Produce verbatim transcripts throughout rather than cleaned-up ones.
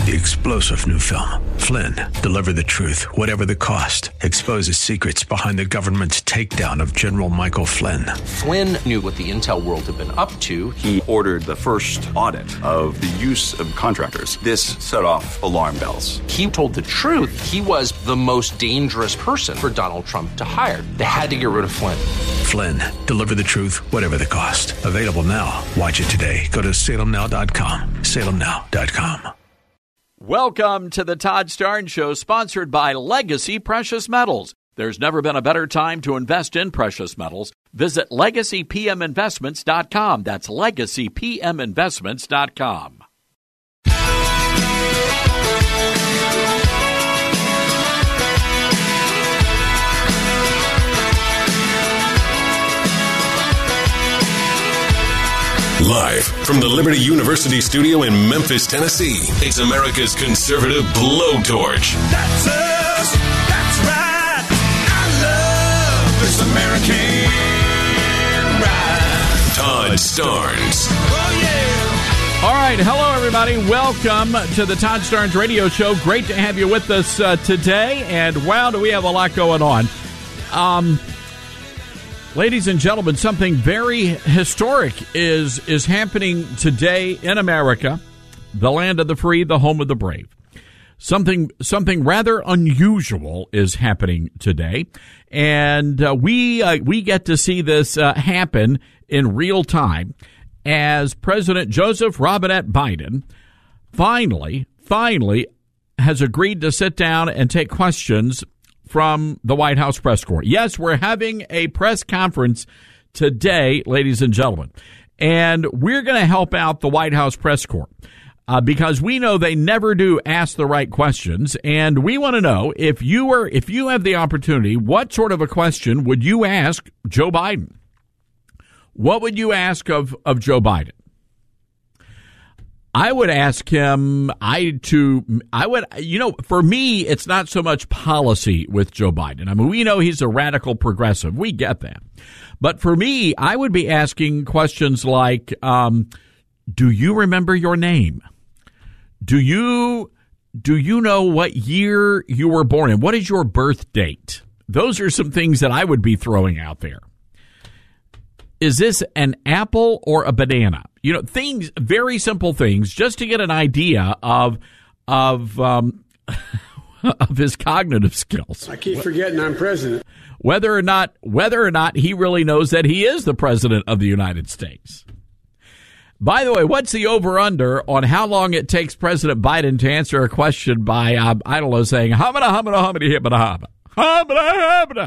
The explosive new film, Flynn, deliver the truth, whatever the cost. Exposes secrets behind the government's takedown of General Michael Flynn. Flynn knew what the intel world had been up to. He ordered the first audit of the use of contractors. This set off alarm bells. He told the truth. He was the most dangerous person for Donald Trump to hire. They had to get rid of Flynn. Flynn, deliver the truth, whatever the cost. Available now. Watch it today. Go to salem now dot com. salem now dot com. Welcome to the Todd Starnes Show, sponsored by Legacy Precious Metals. There's never been a better time to invest in precious metals. Visit legacy p m investments dot com. That's legacy p m investments dot com. Live from the Liberty University studio in Memphis, Tennessee, it's America's conservative blowtorch. That's us. That's right. I love this American ride. Todd Starnes. Oh, yeah. All right. Hello, everybody. Welcome to the Todd Starnes Radio Show. Great to have you with us uh, today. And wow, do we have a lot going on. Um... Ladies and gentlemen, something very historic is is happening today in America, the land of the free, the home of the brave. Something something rather unusual is happening today, and uh, we uh, we get to see this uh, happen in real time as President Joseph Robinette Biden finally finally has agreed to sit down and take questions from the White House press corps. Yes, we're having a press conference today, ladies and gentlemen, and we're going to help out the White House press corps uh, because we know they never do ask the right questions, and we want to know if you were, if you have the opportunity, what sort of a question would you ask Joe Biden? What would you ask of, of Joe Biden? I would ask him, I to, I would, you know, for me, it's not so much policy with Joe Biden. I mean, we know he's a radical progressive. We get that. But for me, I would be asking questions like, um, do you remember your name? Do you, do you know what year you were born in? What is your birth date? Those are some things that I would be throwing out there. Is this an apple or a banana? You know, things, very simple things, just to get an idea of of um, of his cognitive skills. I keep forgetting I'm president. Whether or not whether or not he really knows that he is the president of the United States. By the way, what's the over-under on how long it takes President Biden to answer a question by, uh, I don't know, saying, hamada, hamada, hamada, hamada, hamada, hamada, hamada.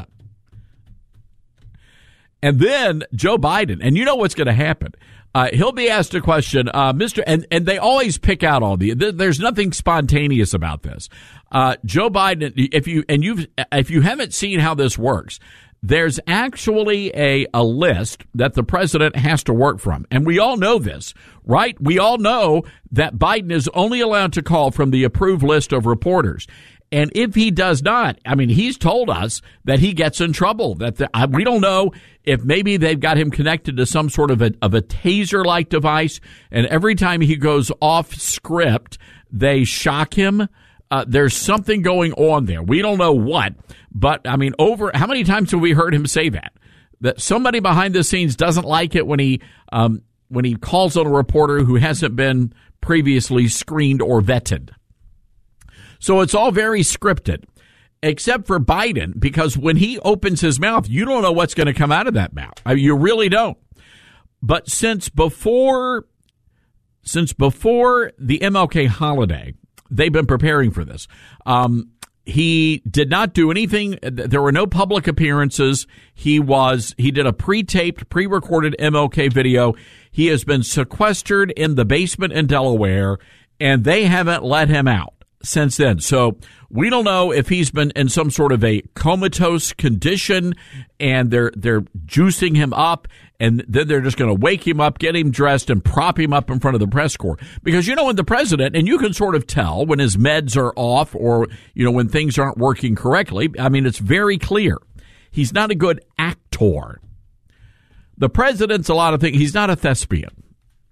And then Joe Biden, and you know what's going to happen. Uh, he'll be asked a question, uh, Mister And, and they always pick out all the. There's nothing spontaneous about this. Uh, Joe Biden, if you and you if you haven't seen how this works, there's actually a a list that the president has to work from, and we all know this, right? We all know that Biden is only allowed to call from the approved list of reporters. And if he does not, I mean, he's told us that he gets in trouble. That the, uh, we don't know if maybe they've got him connected to some sort of a, of a taser-like device, and every time he goes off script, they shock him. Uh, there's something going on there. We don't know what, but I mean, over how many times have we heard him say that? That somebody behind the scenes doesn't like it when he um, when he calls on a reporter who hasn't been previously screened or vetted. So it's all very scripted, except for Biden, because when he opens his mouth, you don't know what's going to come out of that mouth. I mean, you really don't. But since before, since before the M L K holiday, they've been preparing for this. Um, he did not do anything. There were no public appearances. He was, he did a pre-taped, pre-recorded M L K video. He has been sequestered in the basement in Delaware, and they haven't let him out since then. So we don't know if he's been in some sort of a comatose condition and they're they're juicing him up, and then they're just going to wake him up, get him dressed, and prop him up in front of the press corps. Because, you know, when the president, and you can sort of tell when his meds are off or, you know, when things aren't working correctly, I mean, it's very clear. He's not a good actor. The president's a lot of things. He's not a thespian.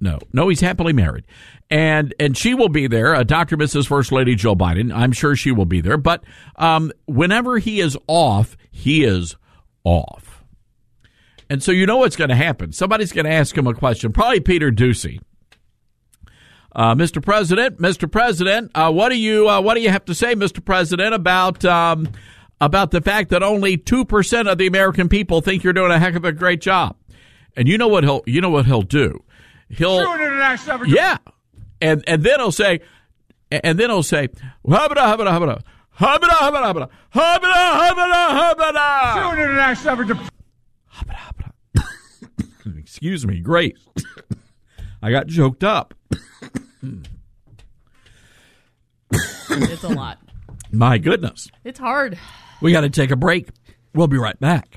no, no. He's happily married, and and she will be there. Uh, Doctor Missus First Lady Jill Biden. I'm sure she will be there. But um, whenever he is off, he is off. And so you know what's going to happen. Somebody's going to ask him a question. Probably Peter Doocy. Uh, Mister President, Mister President, uh, what do you uh, what do you have to say, Mister President, about um, about the fact that only two percent of the American people think you're doing a heck of a great job? And you know what he'll you know what he'll do? He'll yeah, and and then he'll say, and then he'll say, habada habada habada habada habada habada habada habada habada. Excuse me, great. I got choked up. It's a lot. My goodness. It's hard. We got to take a break. We'll be right back.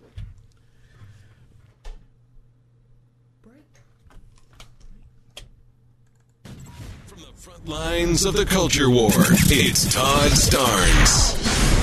From the front lines of the culture war, it's Todd Starnes.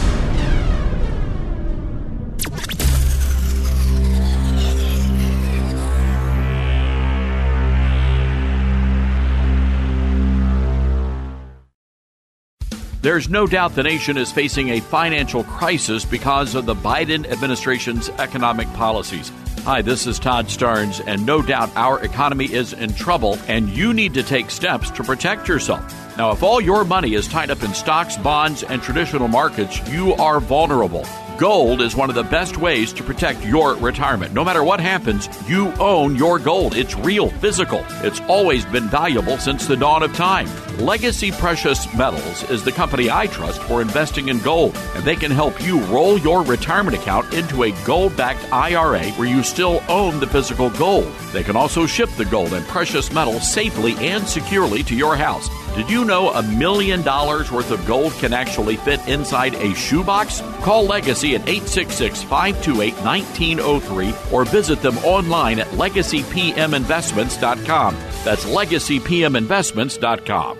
There's no doubt the nation is facing a financial crisis because of the Biden administration's economic policies. Hi, this is Todd Starnes, and no doubt our economy is in trouble, and you need to take steps to protect yourself. Now, if all your money is tied up in stocks, bonds, and traditional markets, you are vulnerable. Gold is one of the best ways to protect your retirement. No matter what happens, you own your gold. It's real, physical. It's always been valuable since the dawn of time. Legacy Precious Metals is the company I trust for investing in gold, and they can help you roll your retirement account into a gold-backed I R A where you still own the physical gold. They can also ship the gold and precious metals safely and securely to your house. Did you know a million dollars worth of gold can actually fit inside a shoebox? Call Legacy at eight six six, five two eight, one nine zero three or visit them online at legacy p m investments dot com. That's legacy p m investments dot com.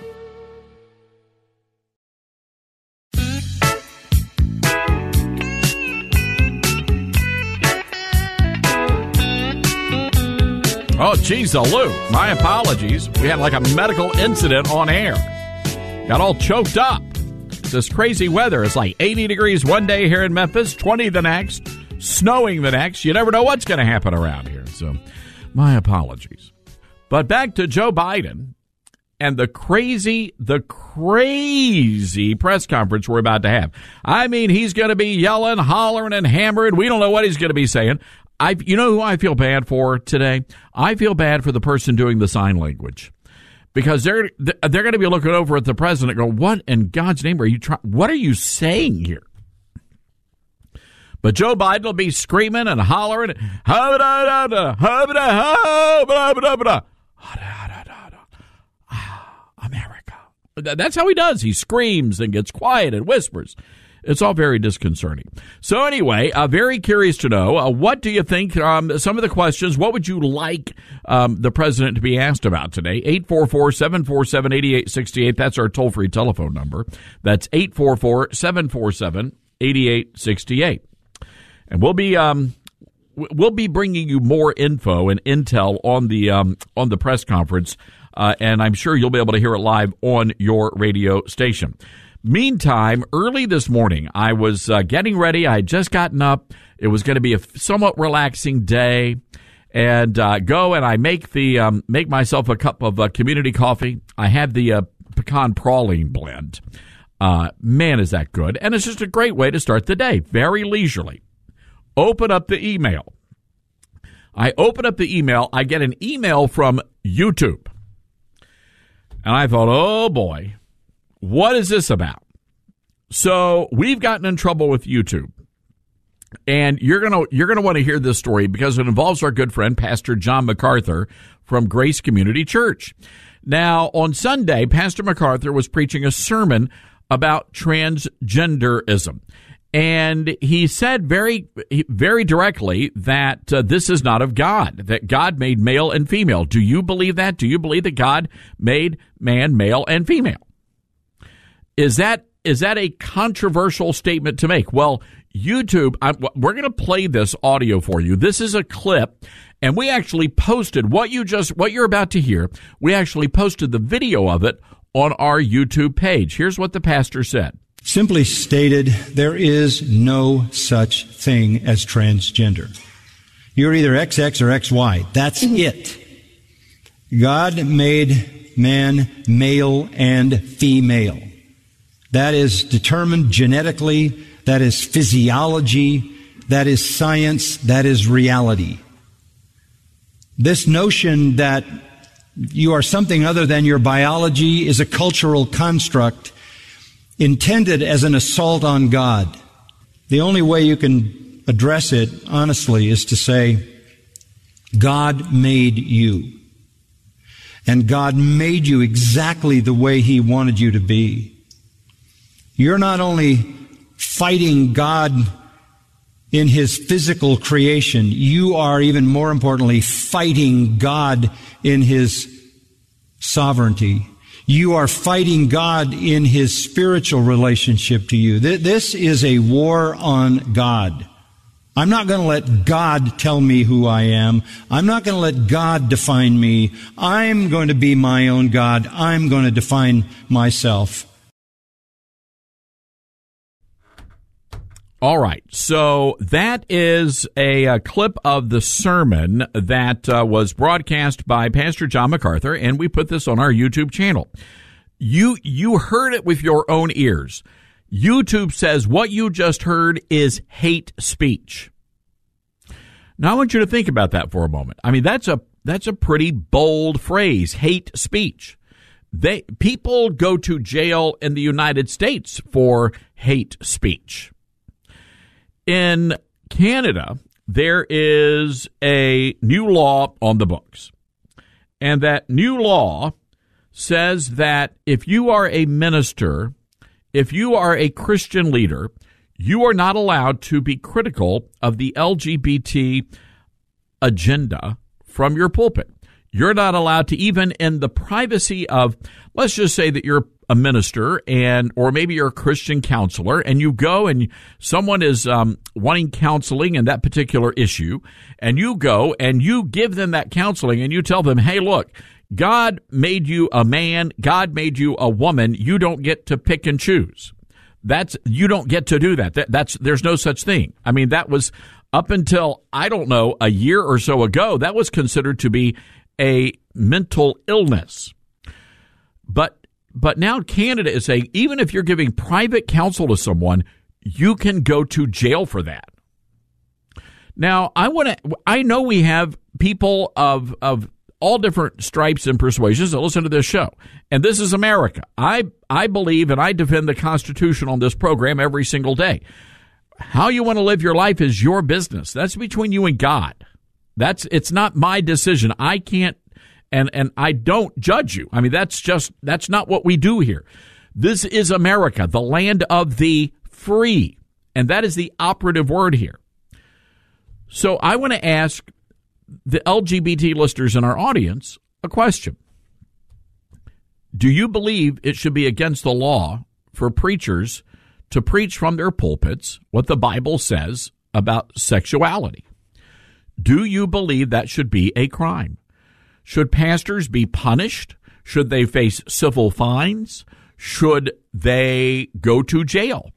Oh, geez, Lou. My apologies. We had like a medical incident on air. Got all choked up. It's this crazy weather. It's like eighty degrees one day here in Memphis, twenty the next, snowing the next. You never know what's going to happen around here. So my apologies. But back to Joe Biden and the crazy, the crazy press conference we're about to have. I mean, he's going to be yelling, hollering, and hammering. We don't know what he's going to be saying. I, you know who I feel bad for today? I feel bad for the person doing the sign language, because they're they're going to be looking over at the president, and go, "What in God's name are you trying? What are you saying here?" But Joe Biden will be screaming and hollering, America. That's how he does. He screams and gets quiet and whispers. It's all very disconcerting. So anyway, uh, very curious to know, uh, what do you think, um, some of the questions, what would you like um, the president to be asked about today? eight four four, seven four seven, eight eight six eight. That's our toll-free telephone number. That's eight four four, seven four seven, eight eight six eight. And we'll be um, we'll be bringing you more info and intel on the um, on the press conference, uh, and I'm sure you'll be able to hear it live on your radio station. Meantime, early this morning, I was uh, getting ready. I had just gotten up. It was going to be a somewhat relaxing day, and uh, go and I make the um, make myself a cup of uh, community coffee. I have the uh, pecan praline blend. Uh, man, is that good! And it's just a great way to start the day, very leisurely. Open up the email. I open up the email. I get an email from YouTube, and I thought, oh boy. What is this about? So we've gotten in trouble with YouTube, and you're gonna you're gonna want to hear this story because it involves our good friend Pastor John MacArthur from Grace Community Church. Now, on Sunday, Pastor MacArthur was preaching a sermon about transgenderism, and he said very very directly that uh, this is not of God, that God made male and female. Do you believe that? Do you believe that God made man, male, and female? Is that is that a controversial statement to make? Well, YouTube, I, we're going to play this audio for you. This is a clip, and we actually posted what you just what you're about to hear. We actually posted the video of it on our YouTube page. Here's what the pastor said. Simply stated, there is no such thing as transgender. You're either X X or X Y. That's it. God made man male and female. That is determined genetically. That is physiology. That is science. That is reality. This notion that you are something other than your biology is a cultural construct intended as an assault on God. The only way you can address it honestly is to say, God made you. And God made you exactly the way He wanted you to be. You're not only fighting God in His physical creation, you are even more importantly fighting God in His sovereignty. You are fighting God in His spiritual relationship to you. This is a war on God. I'm not going to let God tell me who I am. I'm not going to let God define me. I'm going to be my own God. I'm going to define myself. All right, so that is a, a clip of the sermon that uh, was broadcast by Pastor John MacArthur, and we put this on our YouTube channel. You you heard it with your own ears. YouTube says what you just heard is hate speech. Now, I want you to think about that for a moment. I mean, that's a that's a pretty bold phrase, hate speech. They people go to jail in the United States for hate speech. In Canada, there is a new law on the books, and that new law says that if you are a minister, if you are a Christian leader, you are not allowed to be critical of the L G B T agenda from your pulpit. You're not allowed to, even in the privacy of, let's just say that you're a minister and or maybe you're a Christian counselor and you go and someone is um, wanting counseling in that particular issue, and you go and you give them that counseling and you tell them, hey, look, God made you a man, God made you a woman, you don't get to pick and choose. That's you don't get to do that. that that's there's no such thing. I mean, that was up until, I don't know, a year or so ago, that was considered to be a mental illness. But But now Canada is saying, even if you're giving private counsel to someone, you can go to jail for that. Now, I want to. I know we have people of of all different stripes and persuasions that listen to this show, and this is America. I I believe and I defend the Constitution on this program every single day. How you want to live your life is your business. That's between you and God. That's it's not my decision. I can't. And and I don't judge you. I mean, that's just, that's not what we do here. This is America, the land of the free. And that is the operative word here. So I want to ask the L G B T listeners in our audience a question. Do you believe it should be against the law for preachers to preach from their pulpits what the Bible says about sexuality? Do you believe that should be a crime? Should pastors be punished? Should they face civil fines? Should they go to jail?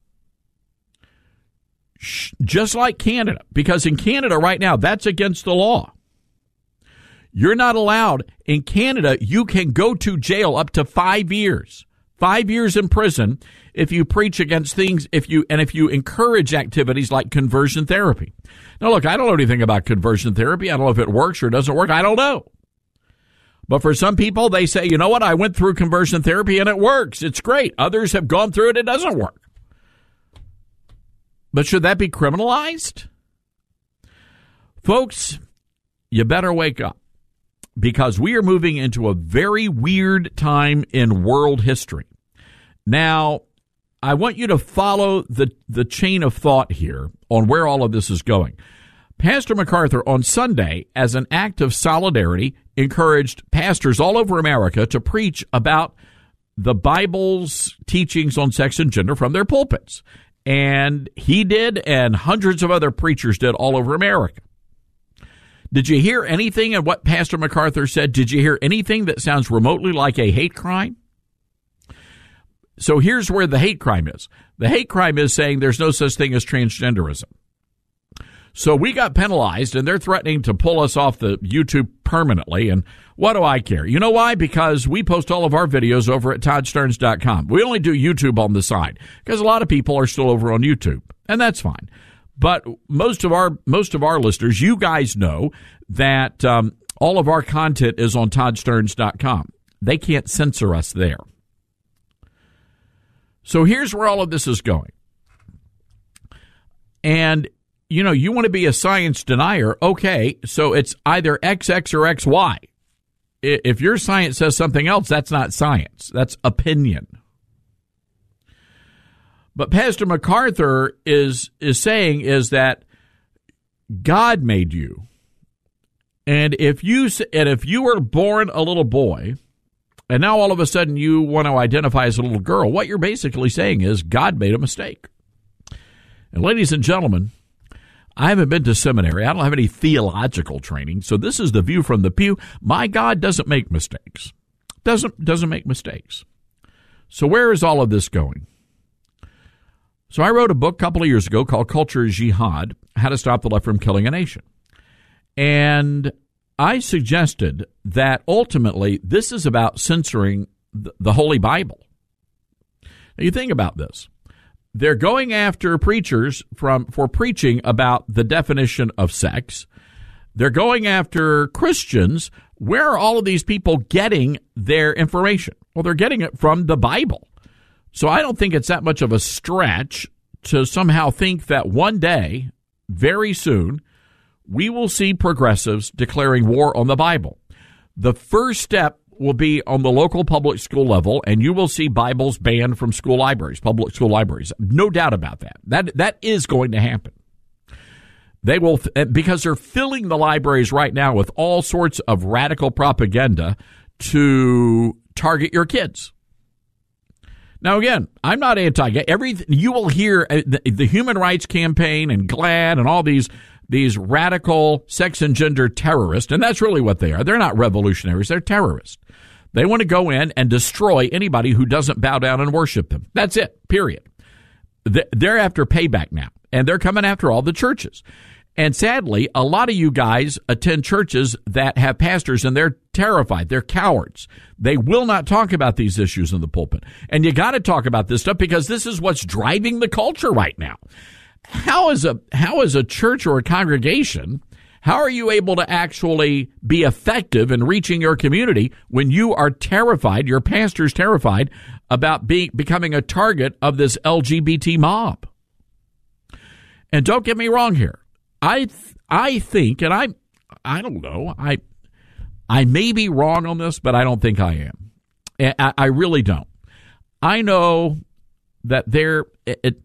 Just like Canada, because in Canada right now, that's against the law. You're not allowed. In Canada, you can go to jail up to five years. Five years in prison if you preach against things, if you and if you encourage activities like conversion therapy. Now, look, I don't know anything about conversion therapy. I don't know if it works or doesn't work. I don't know. But for some people, they say, you know what, I went through conversion therapy and it works. It's great. Others have gone through it. It doesn't work. But should that be criminalized? Folks, you better wake up, because we are moving into a very weird time in world history. Now, I want you to follow the, the chain of thought here on where all of this is going. Pastor MacArthur on Sunday, as an act of solidarity, encouraged pastors all over America to preach about the Bible's teachings on sex and gender from their pulpits. And he did, and hundreds of other preachers did all over America. Did you hear anything in what Pastor MacArthur said? Did you hear anything that sounds remotely like a hate crime? So here's where the hate crime is. The hate crime is saying there's no such thing as transgenderism. So we got penalized, and they're threatening to pull us off the YouTube permanently. And what do I care? You know why? Because we post all of our videos over at Todd Stearns dot com. We only do YouTube on the side because a lot of people are still over on YouTube, and that's fine. But most of our most of our listeners, you guys know that um, all of our content is on Todd Stearns dot com. They can't censor us there. So here's where all of this is going. And you know, you want to be a science denier, okay, so it's either X X or X Y. If your science says something else, that's not science. That's opinion. But Pastor MacArthur is is saying is that God made you. And if you and if you were born a little boy, and now all of a sudden you want to identify as a little girl, what you're basically saying is God made a mistake. And ladies and gentlemen, I haven't been to seminary. I don't have any theological training. So this is the view from the pew. My God doesn't make mistakes. Doesn't doesn't make mistakes. So where is all of this going? So I wrote a book a couple of years ago called Culture Jihad, How to Stop the Left from Killing a Nation. And I suggested that ultimately this is about censoring the Holy Bible. Now you think about this. They're going after preachers from for preaching about the definition of sex. They're going after Christians. Where are all of these people getting their information? Well, they're getting it from the Bible. So I don't think it's that much of a stretch to somehow think that one day, very soon, we will see progressives declaring war on the Bible. The first step will be on the local public school level, and you will see Bibles banned from school libraries, public school libraries. No doubt about that. That that is going to happen. They will, because they're filling the libraries right now with all sorts of radical propaganda to target your kids. Now, again, I'm not anti-gay. Everything you will hear, the, the Human Rights Campaign and GLAAD and all these these radical sex and gender terrorists, and that's really what they are. They're not revolutionaries. They're terrorists. They want to go in and destroy anybody who doesn't bow down and worship them. That's it, period. They're after payback now, and they're coming after all the churches. And sadly, a lot of you guys attend churches that have pastors, and they're terrified. They're cowards. They will not talk about these issues in the pulpit. And you got to talk about this stuff because this is what's driving the culture right now. How is a how is a church or a congregation, how are you able to actually be effective in reaching your community when you are terrified, your pastor's terrified about being becoming a target of this L G B T mob? And don't get me wrong here. I th- I think, and I I don't know, I I may be wrong on this, but I don't think I am. I, I really don't. I know that there. It, it,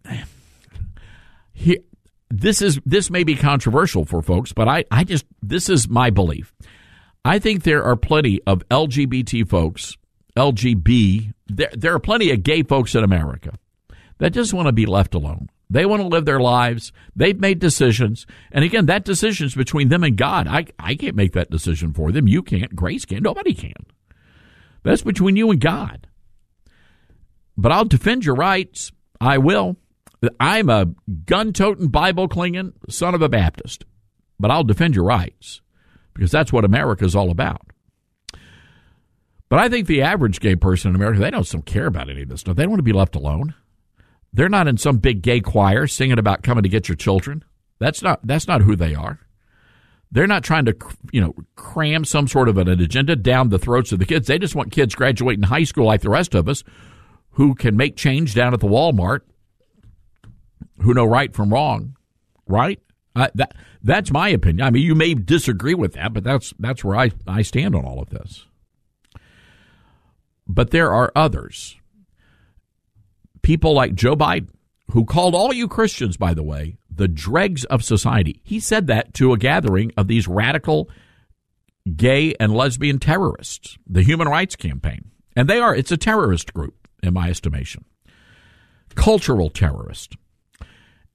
He, this is this may be controversial for folks, but I, I just this is my belief. I think there are plenty of L G B T folks, L G B. There, there are plenty of gay folks in America that just want to be left alone. They want to live their lives. They've made decisions, and again, that decision is between them and God. I I can't make that decision for them. You can't. Grace can't. Nobody can. That's between you and God. But I'll defend your rights. I will. I'm a gun-toting, Bible-clinging son of a Baptist, but I'll defend your rights because that's what America's all about. But I think the average gay person in America, they don't, don't care about any of this stuff. They don't want to be left alone. They're not in some big gay choir singing about coming to get your children. That's not that's not who they are. They're not trying to, you know, cram some sort of an agenda down the throats of the kids. They just want kids graduating high school like the rest of us who can make change down at the Walmart, who know right from wrong, right? Uh, that that's my opinion. I mean, you may disagree with that, but that's that's where I, I stand on all of this. But there are others, people like Joe Biden, who called all you Christians, by the way, the dregs of society. He said that to a gathering of these radical gay and lesbian terrorists, the Human Rights Campaign. And they are, it's a terrorist group, in my estimation. Cultural terrorist.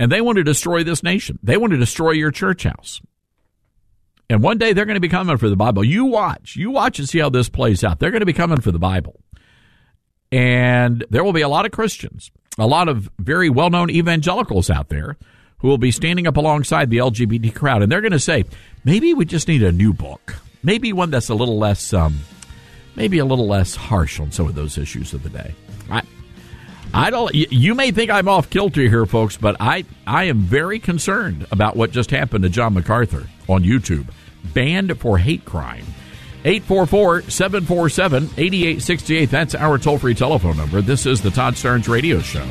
And they want to destroy this nation. They want to destroy your church house. And one day they're going to be coming for the Bible. You watch. You watch and see how this plays out. They're going to be coming for the Bible. And there will be a lot of Christians, a lot of very well-known evangelicals out there who will be standing up alongside the L G B T crowd. And they're going to say, maybe we just need a new book. Maybe one that's a little less, um, maybe a little less harsh on some of those issues of the day. I, I don't. You may think I'm off kilter here, folks, but I, I am very concerned about what just happened to John MacArthur on YouTube, banned for hate crime. eight four four, seven four seven, eight eight six eight. That's our toll-free telephone number. This is the Todd Starnes Radio Show.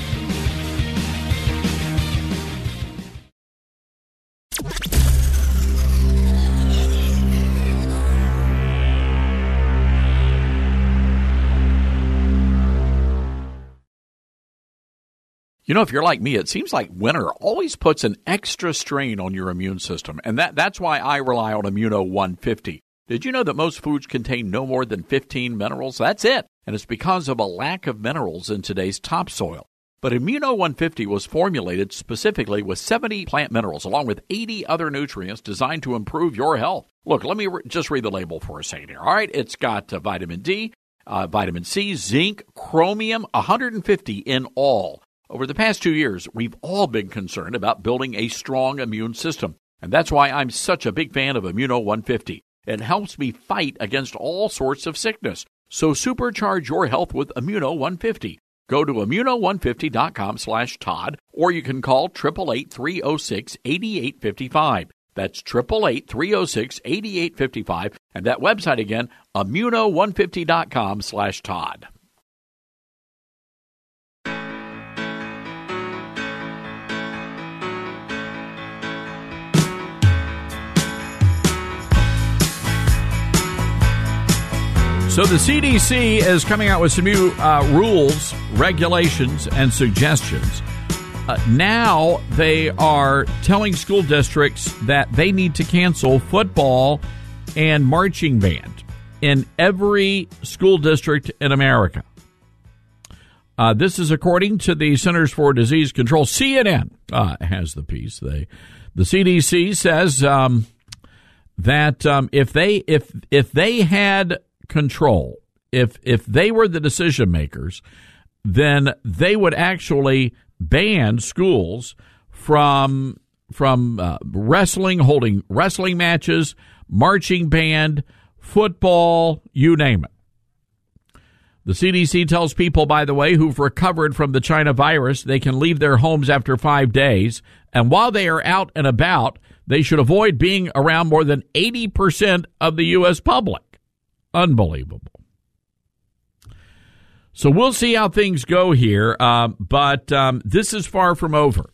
You know, if you're like me, it seems like winter always puts an extra strain on your immune system, and that, that's why I rely on Immuno one fifty. Did you know that most foods contain no more than fifteen minerals? That's it, and it's because of a lack of minerals in today's topsoil. But Immuno one fifty was formulated specifically with seventy plant minerals, along with eighty other nutrients designed to improve your health. Look, let me re- just read the label for a second here. All right, it's got uh, vitamin D, uh, vitamin C, zinc, chromium, one hundred fifty in all. Over the past two years, we've all been concerned about building a strong immune system, and that's why I'm such a big fan of Immuno one fifty. It helps me fight against all sorts of sickness. So supercharge your health with Immuno one fifty. Go to immuno one fifty dot com slash Todd, or you can call eight eight eight, three oh six, eight eight five five. That's eight eight eight, three oh six, eight eight five five. And that website again, immuno one fifty dot com slash Todd. So the C D C is coming out with some new uh, rules, regulations, and suggestions. Uh, now they are telling school districts that they need to cancel football and marching band in every school district in America. Uh, this is according to the Centers for Disease Control. C N N uh, has the piece. They, the C D C says um, that um, if they if if they had control, if if they were the decision makers, then they would actually ban schools from from uh, wrestling, holding wrestling matches, marching band, football, you name it. The C D C tells people, by the way, who've recovered from the China virus, they can leave their homes after five days, and while they are out and about, they should avoid being around more than eighty percent of the U S public. Unbelievable. So we'll see how things go here, uh, but um, this is far from over,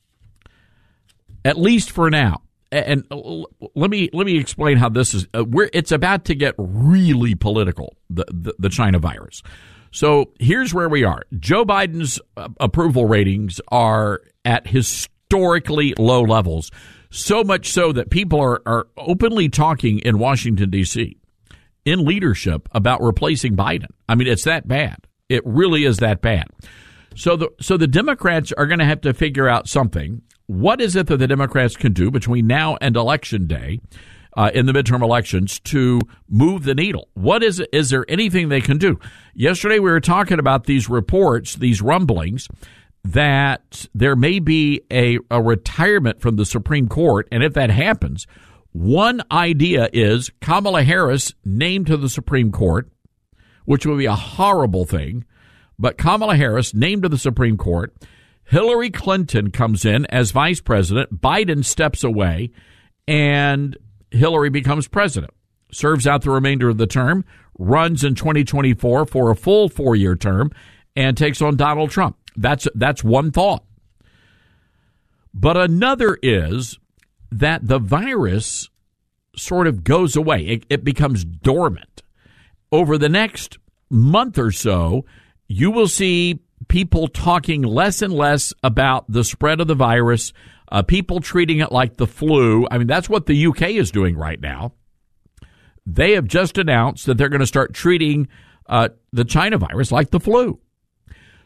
at least for now. And uh, let me let me explain how this is. Uh, we're, it's about to get really political, the, the, the China virus. So here's where we are. Joe Biden's uh, approval ratings are at historically low levels, so much so that people are, are openly talking in Washington, D C, in leadership about replacing Biden. I mean, it's that bad. It really is that bad. So the so the Democrats are going to have to figure out something. What is it that the Democrats can do between now and Election Day, uh, in the midterm elections, to move the needle? What is it? Is there anything they can do? Yesterday we were talking about these reports, these rumblings, that there may be a, a retirement from the Supreme Court, and if that happens, one idea is Kamala Harris named to the Supreme Court, which would be a horrible thing, but Kamala Harris named to the Supreme Court. Hillary Clinton comes in as vice president. Biden steps away, and Hillary becomes president, serves out the remainder of the term, runs in twenty twenty-four for a full four-year term, and takes on Donald Trump. That's that's one thought. But another is that the virus sort of goes away. It, it becomes dormant. Over the next month or so, you will see people talking less and less about the spread of the virus, uh, people treating it like the flu. I mean, that's what the U K is doing right now. They have just announced that they're going to start treating uh, the China virus like the flu.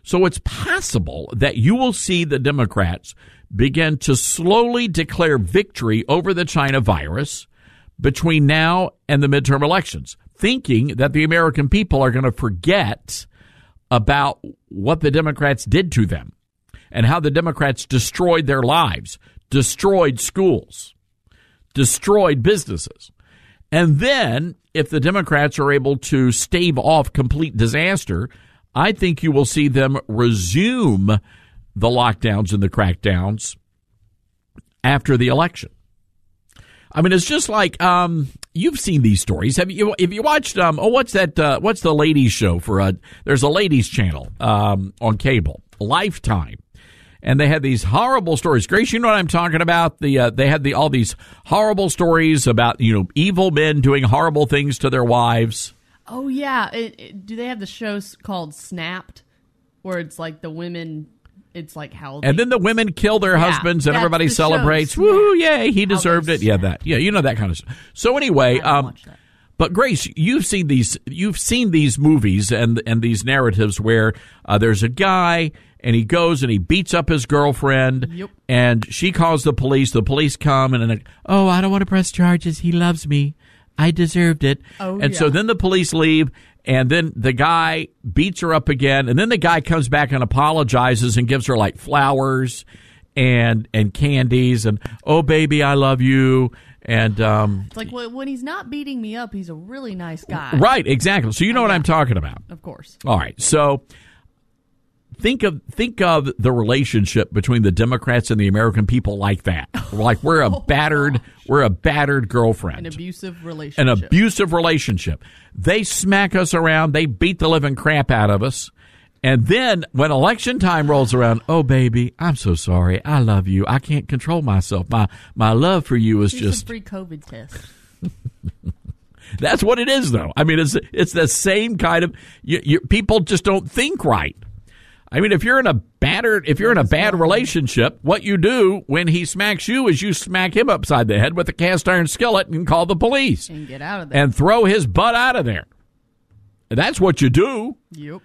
So it's possible that you will see the Democrats begin to slowly declare victory over the China virus between now and the midterm elections, thinking that the American people are going to forget about what the Democrats did to them and how the Democrats destroyed their lives, destroyed schools, destroyed businesses. And then if the Democrats are able to stave off complete disaster, I think you will see them resume the lockdowns and the crackdowns after the election. I mean, it's just like um, you've seen these stories. Have you? If you watched, um, oh, what's that? Uh, what's the ladies' show for? A, there's a ladies' channel um, on cable, Lifetime, and they had these horrible stories. Grace, you know what I'm talking about? The uh, they had the all these horrible stories about you know evil men doing horrible things to their wives. Oh yeah, it, it, do they have the shows called Snapped, where it's like the women? It's like how, they, and then the women kill their yeah, husbands, and everybody the celebrates. show, Woo, yay! He How deserved it. Yeah, that. Yeah, you know that kind of stuff. So anyway, um, but Grace, you've seen these. You've seen these movies and and these narratives where uh, there's a guy and he goes and he beats up his girlfriend, yep. and she calls the police. The police come and, and oh, I don't want to press charges. He loves me. I deserved it. Oh, and yeah. so then the police leave, and then the guy beats her up again, and then the guy comes back and apologizes and gives her like flowers and and candies and oh baby, I love you. And um, it's like well, when he's not beating me up, he's a really nice guy. Right, exactly. So you know what I'm talking about. Of course. All right. So think of think of the relationship between the Democrats and the American people like that. Like we're a oh, battered gosh. we're a battered girlfriend. An abusive relationship. An abusive relationship. They smack us around, they beat the living crap out of us. And then when election time rolls around, oh baby, I'm so sorry. I love you. I can't control myself. My my love for you is Here's just a free COVID test. That's what it is, though. I mean, it's it's the same kind of you, you, people just don't think right. I mean, if you're in a battered, if you're in a bad relationship, what you do when he smacks you is you smack him upside the head with a cast iron skillet and call the police and get out of there and throw his butt out of there. That's what you do. Yep.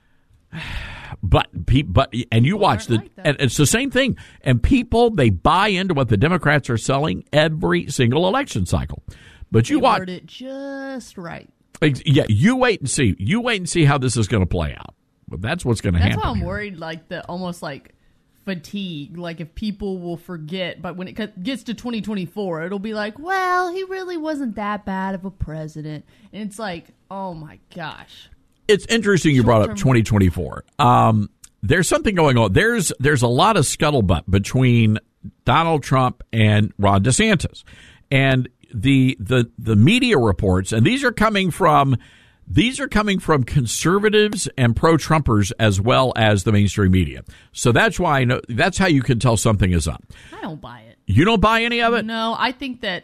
But but and you watch the like and it's the same thing. And people, they buy into what the Democrats are selling every single election cycle. But you they watch word it just right. Yeah, you wait and see. You wait and see how this is going to play out. But that's what's going to happen. That's why I'm here. worried, like the almost like fatigue. Like if people will forget, but when it gets to twenty twenty-four, it'll be like, well, he really wasn't that bad of a president. And it's like, oh my gosh. It's interesting you brought up twenty twenty-four. Um, there's something going on. There's there's a lot of scuttlebutt between Donald Trump and Ron DeSantis, and the the the media reports, and these are coming from these are coming from conservatives and pro-Trumpers as well as the mainstream media. So that's why I know that's how you can tell something is up. I don't buy it. You don't buy any of it? No, I think that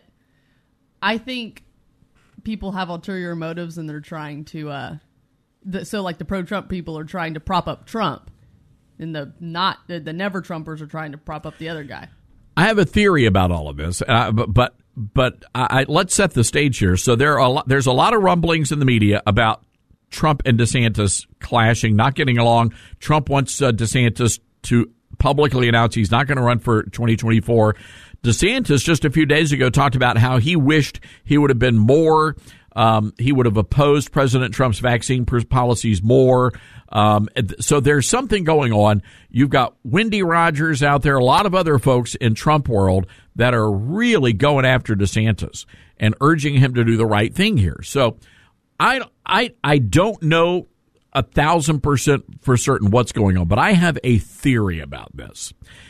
I think people have ulterior motives, and they're trying to. Uh, The, so, like, the pro-Trump people are trying to prop up Trump, and the not the, the never-Trumpers are trying to prop up the other guy. I have a theory about all of this, uh, but but, but I, I, let's set the stage here. So there are a lot, there's a lot of rumblings in the media about Trump and DeSantis clashing, not getting along. Trump wants uh, DeSantis to publicly announce he's not going to run for twenty twenty-four. DeSantis just a few days ago talked about how he wished he would have been more. Um, he would have opposed President Trump's vaccine policies more. Um, so there's something going on. You've got Wendy Rogers out there, a lot of other folks in Trump world that are really going after DeSantis and urging him to do the right thing here. So I, I, I don't know a thousand percent for certain what's going on, but I have a theory about this.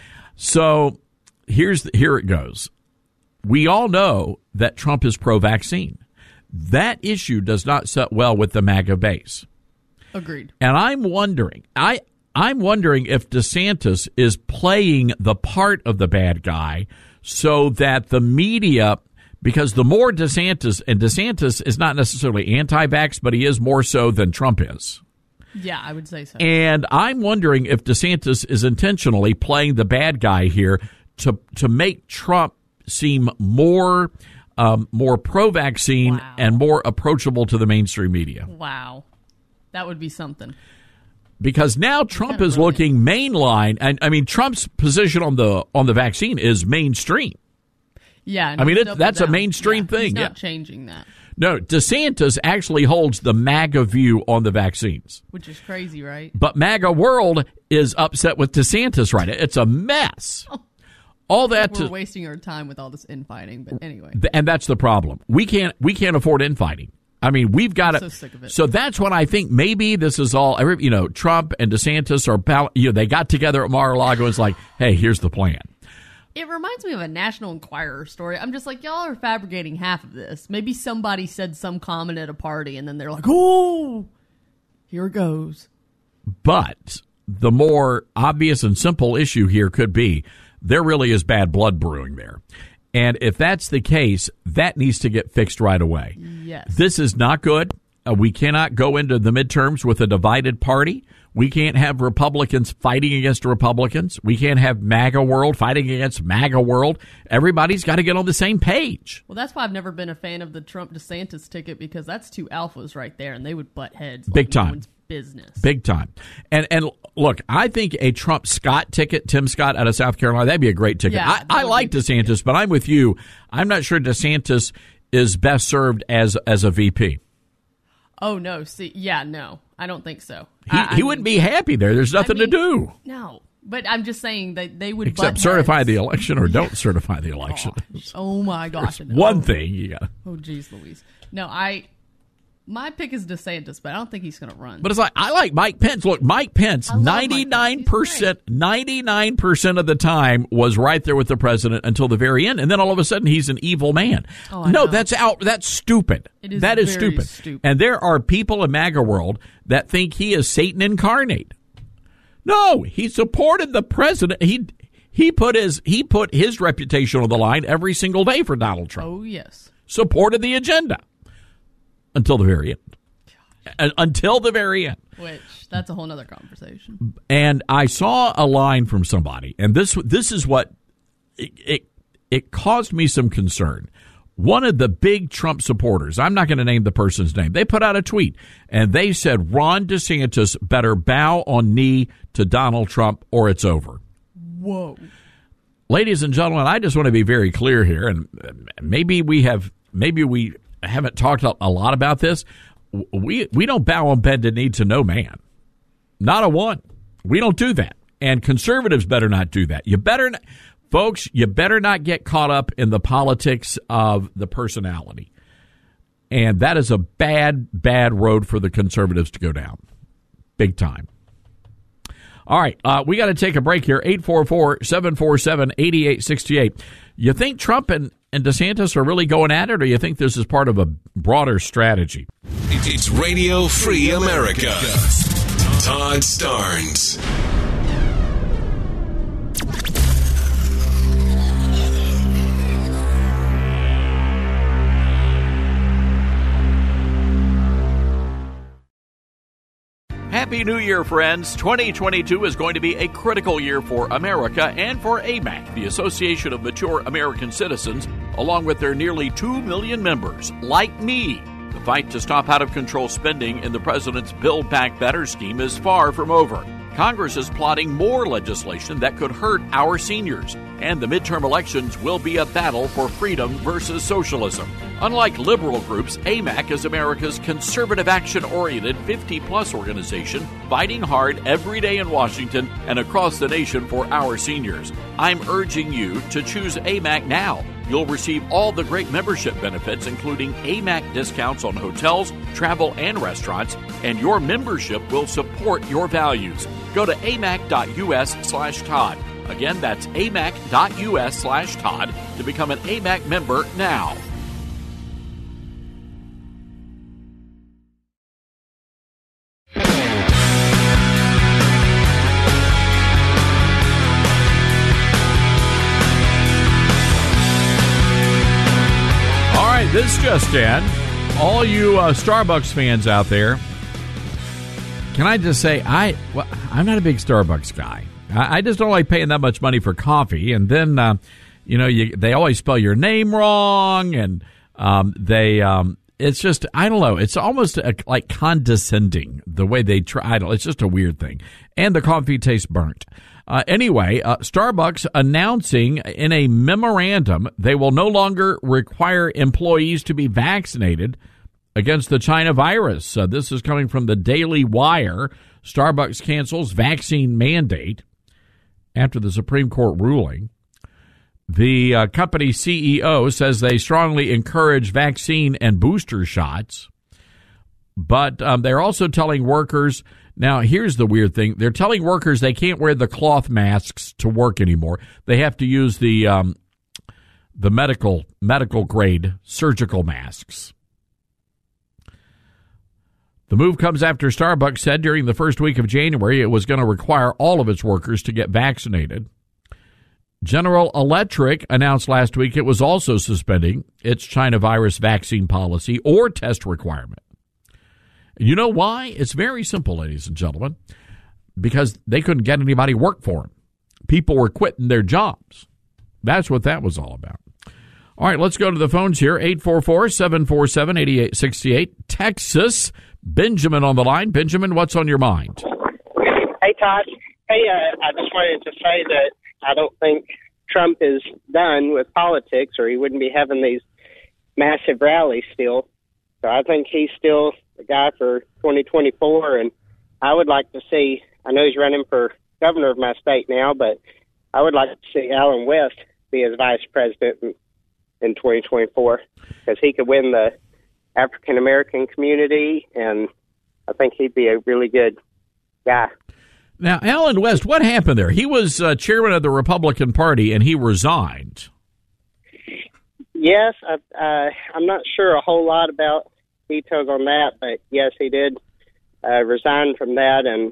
So here's here it goes. We all know that Trump is pro-vaccine. That issue does not sit well with the MAGA base. Agreed. And I'm wondering, I, I'm wondering if DeSantis is playing the part of the bad guy so that the media, because the more DeSantis, and DeSantis is not necessarily anti-vax, but he is more so than Trump is. Yeah, I would say so. And I'm wondering if DeSantis is intentionally playing the bad guy here to to make Trump seem more um, more pro-vaccine wow. and more approachable to the mainstream media. Wow. That would be something. because now Trump Kind of is brilliant. looking mainline, and I mean Trump's position on the on the vaccine is mainstream. Yeah, and I mean, he's it- doubled that's a down. mainstream Yeah, thing, He's not yeah. changing that, No, DeSantis actually holds the MAGA view on the vaccines. which is crazy, right? But MAGA world is upset with DeSantis right now. It's a mess. All that We're to, wasting our time with all this infighting, but anyway. th- and that's the problem. We can't we can't afford infighting. I mean, we've got I'm to. so sick of it. So that's when I think maybe this is all. every- You know, Trump and DeSantis are bal- you know they got together at Mar-a-Lago and it's like, hey, here's the plan. It reminds me of a National Enquirer story. I'm just like, y'all are fabricating half of this. Maybe somebody said some comment at a party, and then they're like, oh, here it goes. But the more obvious and simple issue here could be there really is bad blood brewing there. And if that's the case, that needs to get fixed right away. Yes. This is not good. Uh, we cannot go into the midterms with a divided party. We can't have Republicans fighting against Republicans. We can't have MAGA world fighting against MAGA world. Everybody's got to get on the same page. Well, that's why I've never been a fan of the Trump DeSantis ticket, because that's two alphas right there, and they would butt heads. Big like no time. one's business. Big time. And and look, I think a Trump Scott ticket, Tim Scott out of South Carolina, that'd be a great ticket. Yeah, that I, I would like be good, DeSantis, but I'm with you. I'm not sure DeSantis is best served as as a V P. Oh, no. See, yeah, no. I don't think so. He, I, I he wouldn't mean, be happy there. There's nothing mean, to do No. But I'm just saying that they would except butt certify heads. the election or don't certify the election. Oh, my gosh. There's no. one thing you got. Oh, geez, Louise. No, I... My pick is DeSantis, but I don't think he's going to run. But it's like, I like Mike Pence. Look, Mike Pence, I love Mike Pence. ninety-nine He's percent, ninety-nine percent of the time was right there with the president until the very end. And then all of a sudden he's an evil man. Oh, I no, know. that's out. That's stupid. It is that is very stupid. stupid. And there are people in MAGA world that think he is Satan incarnate. No, he supported the president. He, he put his, he put his reputation on the line every single day for Donald Trump. Oh, yes. Supported the agenda until the very end. Uh, Until the very end. Which, that's a whole nother conversation. And I saw a line from somebody, and this this is what it, it it caused me some concern. One of the big Trump supporters, I'm not going to name the person's name, they put out a tweet, and they said Ron DeSantis better bow on knee to Donald Trump or it's over. Whoa. Ladies and gentlemen, I just want to be very clear here, and maybe we have maybe we haven't talked a lot about this. We we don't bow on bended knee to no man. Not a one. We don't do that. And conservatives better not do that. You better not, folks, you better not get caught up in the politics of the personality. And that is a bad, bad road for the conservatives to go down. Big time. All right, uh, we got to take a break here. eight four four, seven four seven, eight eight six eight. You think Trump and, and DeSantis are really going at it, or you think this is part of a broader strategy? It's Radio Free America. Todd Starnes. Happy New Year, friends. twenty twenty-two is going to be a critical year for America and for A M A C, the Association of Mature American Citizens, along with their nearly two million members, like me. The fight to stop out-of-control spending in the president's Build Back Better scheme is far from over. Congress is plotting more legislation that could hurt our seniors, and the midterm elections will be a battle for freedom versus socialism. Unlike liberal groups, A M A C is America's conservative, action-oriented fifty-plus organization fighting hard every day in Washington and across the nation for our seniors. I'm urging you to choose A M A C now. You'll receive all the great membership benefits, including A M A C discounts on hotels, travel, and restaurants, and your membership will support your values. Go to amac.us slash Todd. Again, that's amac.us slash Todd to become an A M A C member now. All right, this just in. All you uh, Starbucks fans out there, can I just say, I, well, I'm not a big Starbucks guy. I, I just don't like paying that much money for coffee. And then, uh, you know, you, they always spell your name wrong, and um, they, um, it's just, I don't know. It's almost a, like condescending the way they try. I don't, it's just a weird thing. And the coffee tastes burnt. Uh, anyway, uh, Starbucks announcing in a memorandum they will no longer require employees to be vaccinated against the China virus. Uh, this is coming from the Daily Wire. Starbucks cancels vaccine mandate after the Supreme Court ruling. The uh, company C E O says they strongly encourage vaccine and booster shots, but um, they're also telling workers, now here's the weird thing, they're telling workers they can't wear the cloth masks to work anymore. They have to use the um, the medical medical grade surgical masks. The move comes after Starbucks said during the first week of January it was going to require all of its workers to get vaccinated. General Electric announced last week it was also suspending its China virus vaccine policy or test requirement. You know why? It's very simple, ladies and gentlemen, because they couldn't get anybody to work for them. People were quitting their jobs. That's what that was all about. All right, let's go to the phones here. eight four four, seven four seven, eight eight six eight. Texas. Benjamin on the line. Benjamin, what's on your mind? Hey, Todd. Hey, uh, I just wanted to say that I don't think Trump is done with politics, or he wouldn't be having these massive rallies still. So I think he's still the guy for twenty twenty-four, and I would like to see, I know he's running for governor of my state now, but I would like to see Allen West be his vice president in, in twenty twenty-four, because he could win the African-American community, and I think he'd be a really good guy. Now, Allen West, what happened there? He was uh, chairman of the Republican Party, and he resigned. Yes, I, uh, I'm not sure a whole lot about details on that, but yes, he did uh, resign from that. And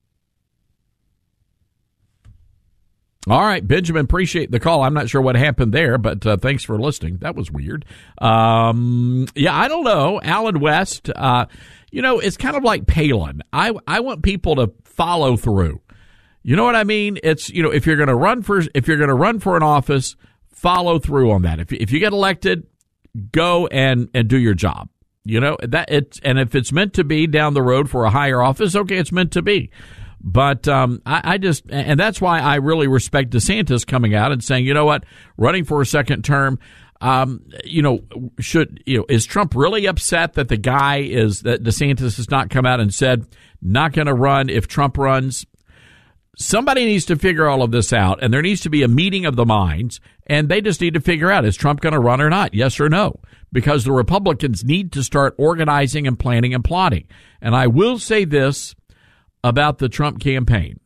all right, Benjamin, appreciate the call. I'm not sure what happened there, but uh, thanks for listening. That was weird. Um, yeah, I don't know. Allen West, uh, you know, it's kind of like Palin. I, I want people to follow through. You know what I mean? It's, you know, if you're going to run for, if you're going to run for an office, follow through on that. If if you get elected, go and, and do your job. You know, that it's, and if it's meant to be down the road for a higher office, okay, it's meant to be. But um, I, I just, and that's why I really respect DeSantis coming out and saying, you know what, running for a second term, um, you know, should, you know, is Trump really upset that the guy is, that DeSantis has not come out and said, not going to run if Trump runs? Somebody needs to figure all of this out, and there needs to be a meeting of the minds, and they just need to figure out, is Trump going to run or not? Yes or no? Because the Republicans need to start organizing and planning and plotting. And I will say this about the Trump campaign.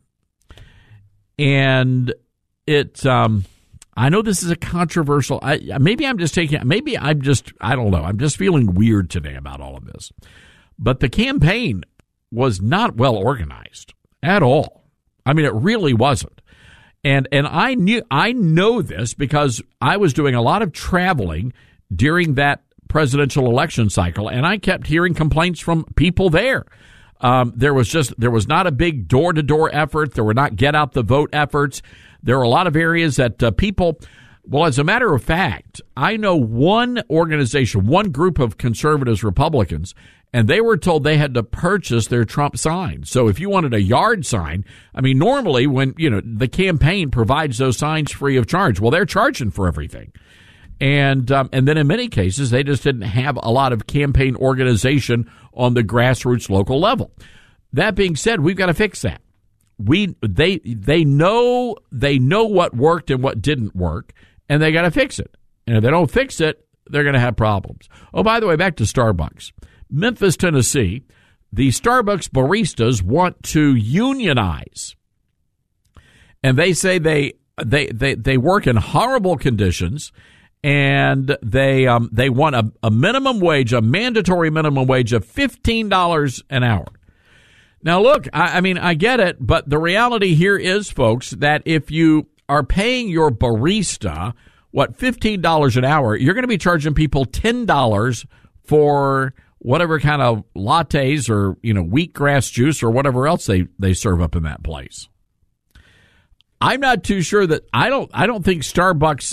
And it, um, I know this is a controversial, I, maybe I'm just taking, maybe I'm just, I don't know, I'm just feeling weird today about all of this. But the campaign was not well organized at all. I mean, it really wasn't. And, and I knew, I know this because I was doing a lot of traveling during that presidential election cycle, and I kept hearing complaints from people there. Um, there was just, there was not a big door-to-door effort. There were not get-out-the-vote efforts. There are a lot of areas that uh, people, well, as a matter of fact, I know one organization, one group of conservatives, Republicans, and they were told they had to purchase their Trump signs. So if you wanted a yard sign, I mean, normally when, you know, the campaign provides those signs free of charge. Well, they're charging for everything. And um, and then in many cases, they just didn't have a lot of campaign organization on the grassroots local level. That being said, we've got to fix that. We they they know they know what worked and what didn't work, and they got to fix it. And if they don't fix it, they're going to have problems. Oh, by the way, back to Starbucks. Memphis, Tennessee, the Starbucks baristas want to unionize. And they say they they they, they work in horrible conditions. And they um, they want a, a minimum wage, a mandatory minimum wage of fifteen dollars an hour. Now, look, I, I mean, I get it, but the reality here is, folks, that if you are paying your barista, what, fifteen dollars an hour, you're going to be charging people ten dollars for whatever kind of lattes or, you know, wheatgrass juice or whatever else they, they serve up in that place. I'm not too sure that I don't I don't think Starbucks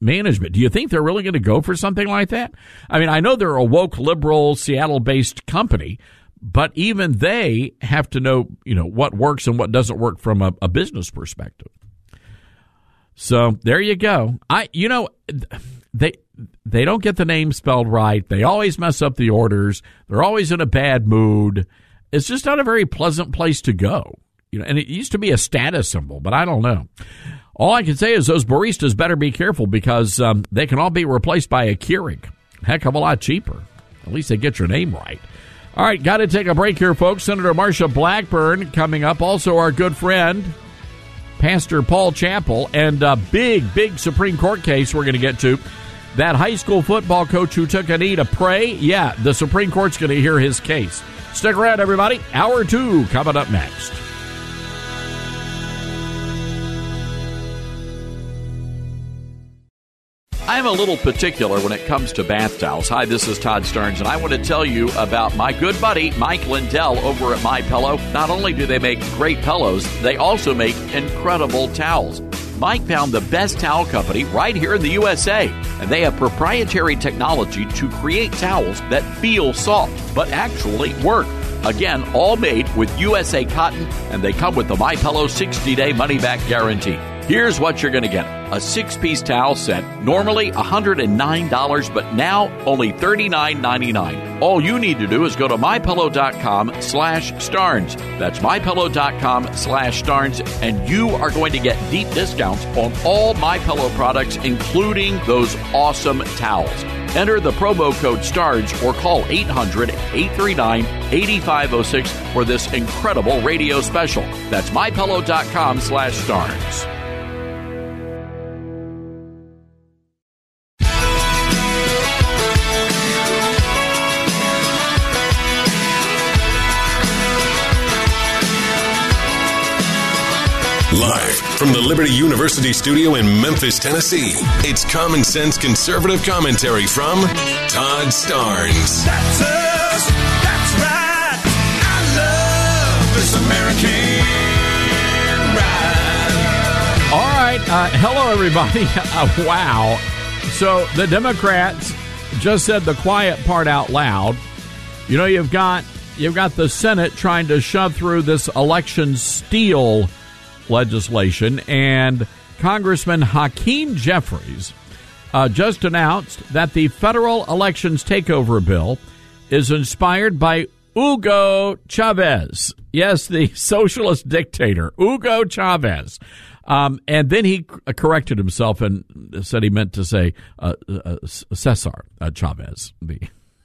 management. Do you think they're really going to go for something like that? I mean, I know they're a woke, liberal, Seattle-based company, but even they have to know, you know, what works and what doesn't work from a, a business perspective. So there you go. I, you know, they they don't get the name spelled right. They always mess up the orders. They're always in a bad mood. It's just not a very pleasant place to go. You know, and it used to be a status symbol, but I don't know. All I can say is those baristas better be careful because um, they can all be replaced by a Keurig. Heck of a lot cheaper. At least they get your name right. All right, got to take a break here, folks. Senator Marsha Blackburn coming up. Also, our good friend, Pastor Paul Chappell, and a big, big Supreme Court case we're going to get to. That high school football coach who took a knee to pray, yeah, the Supreme Court's going to hear his case. Stick around, everybody. Hour two coming up next. I'm a little particular when it comes to bath towels. Hi, this is Todd Starnes, and I want to tell you about my good buddy, Mike Lindell, over at MyPillow. Not only do they make great pillows, they also make incredible towels. Mike found the best towel company right here in the U S A, and they have proprietary technology to create towels that feel soft, but actually work. Again, all made with U S A cotton, and they come with the MyPillow sixty-day money-back guarantee. Here's what you're going to get. A six-piece towel set, normally one hundred nine dollars, but now only thirty-nine ninety-nine. All you need to do is go to MyPillow.com slash Starnes. That's MyPillow.com slash Starnes, and you are going to get deep discounts on all MyPillow products, including those awesome towels. Enter the promo code STARS or call eight hundred, eight three nine, eight five zero six for this incredible radio special. That's MyPillow.com slash Starnes. Live from the Liberty University studio in Memphis, Tennessee, it's Common Sense Conservative Commentary from Todd Starnes. That's us. That's right. I love this American ride. All right. Uh, hello, everybody. Uh, wow. So the Democrats just said the quiet part out loud. You know, you've got you've got the Senate trying to shove through this election steal legislation, and Congressman Hakeem Jeffries uh, just announced that the federal elections takeover bill is inspired by Hugo Chavez. Yes, the socialist dictator, Hugo Chavez. Um, and then he corrected himself and said he meant to say uh, uh, Cesar uh, Chavez. The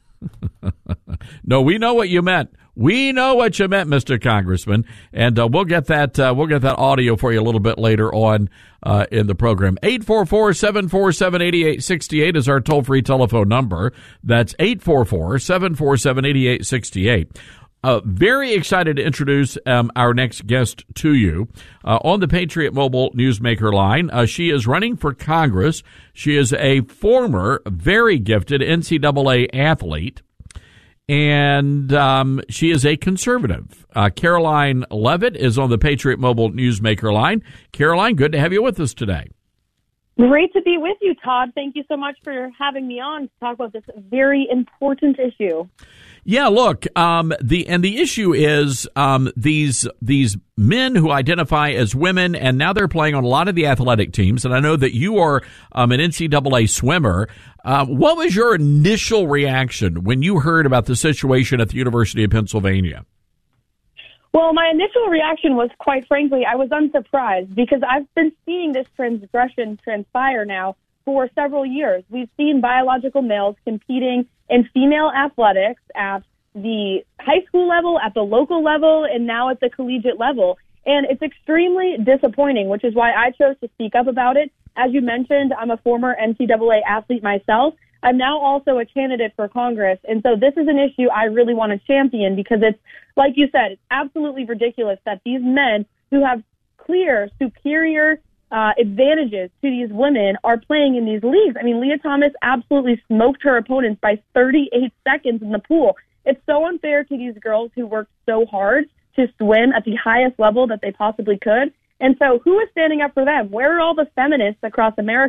no, we know what you meant. We know what you meant, Mister Congressman, and uh, we'll get that. Uh, we'll get that audio for you a little bit later on uh, in the program. eight four four, seven four seven, eight eight six eight is our toll-free telephone number. That's eight four four, seven four seven, eight eight six eight. Uh, very excited to introduce um, our next guest to you uh, on the Patriot Mobile Newsmaker line. Uh, she is running for Congress. She is a former, very gifted N C double A athlete, and um, she is a conservative. Uh, Karoline Leavitt is on the Patriot Mobile Newsmaker line. Karoline, good to have you with us today. Great to be with you, Todd. Thank you so much for having me on to talk about this very important issue. Yeah, look, um, the and the issue is um, these these men who identify as women, and now they're playing on a lot of the athletic teams. And I know that you are um, an N C double A swimmer. Uh, what was your initial reaction when you heard about the situation at the University of Pennsylvania? Well, my initial reaction was, quite frankly, I was unsurprised because I've been seeing this transgression transpire now for several years. We've seen biological males competing in female athletics at the high school level, at the local level, and now at the collegiate level. And it's extremely disappointing, which is why I chose to speak up about it. As you mentioned, I'm a former N C double A athlete myself. I'm now also a candidate for Congress. And so this is an issue I really want to champion because it's, like you said, it's absolutely ridiculous that these men who have clear, superior uh, advantages to these women are playing in these leagues. I mean, Leah Thomas absolutely smoked her opponents by thirty-eight seconds in the pool. It's so unfair to these girls who worked so hard to swim at the highest level that they possibly could. And so who is standing up for them? Where are all the feminists across America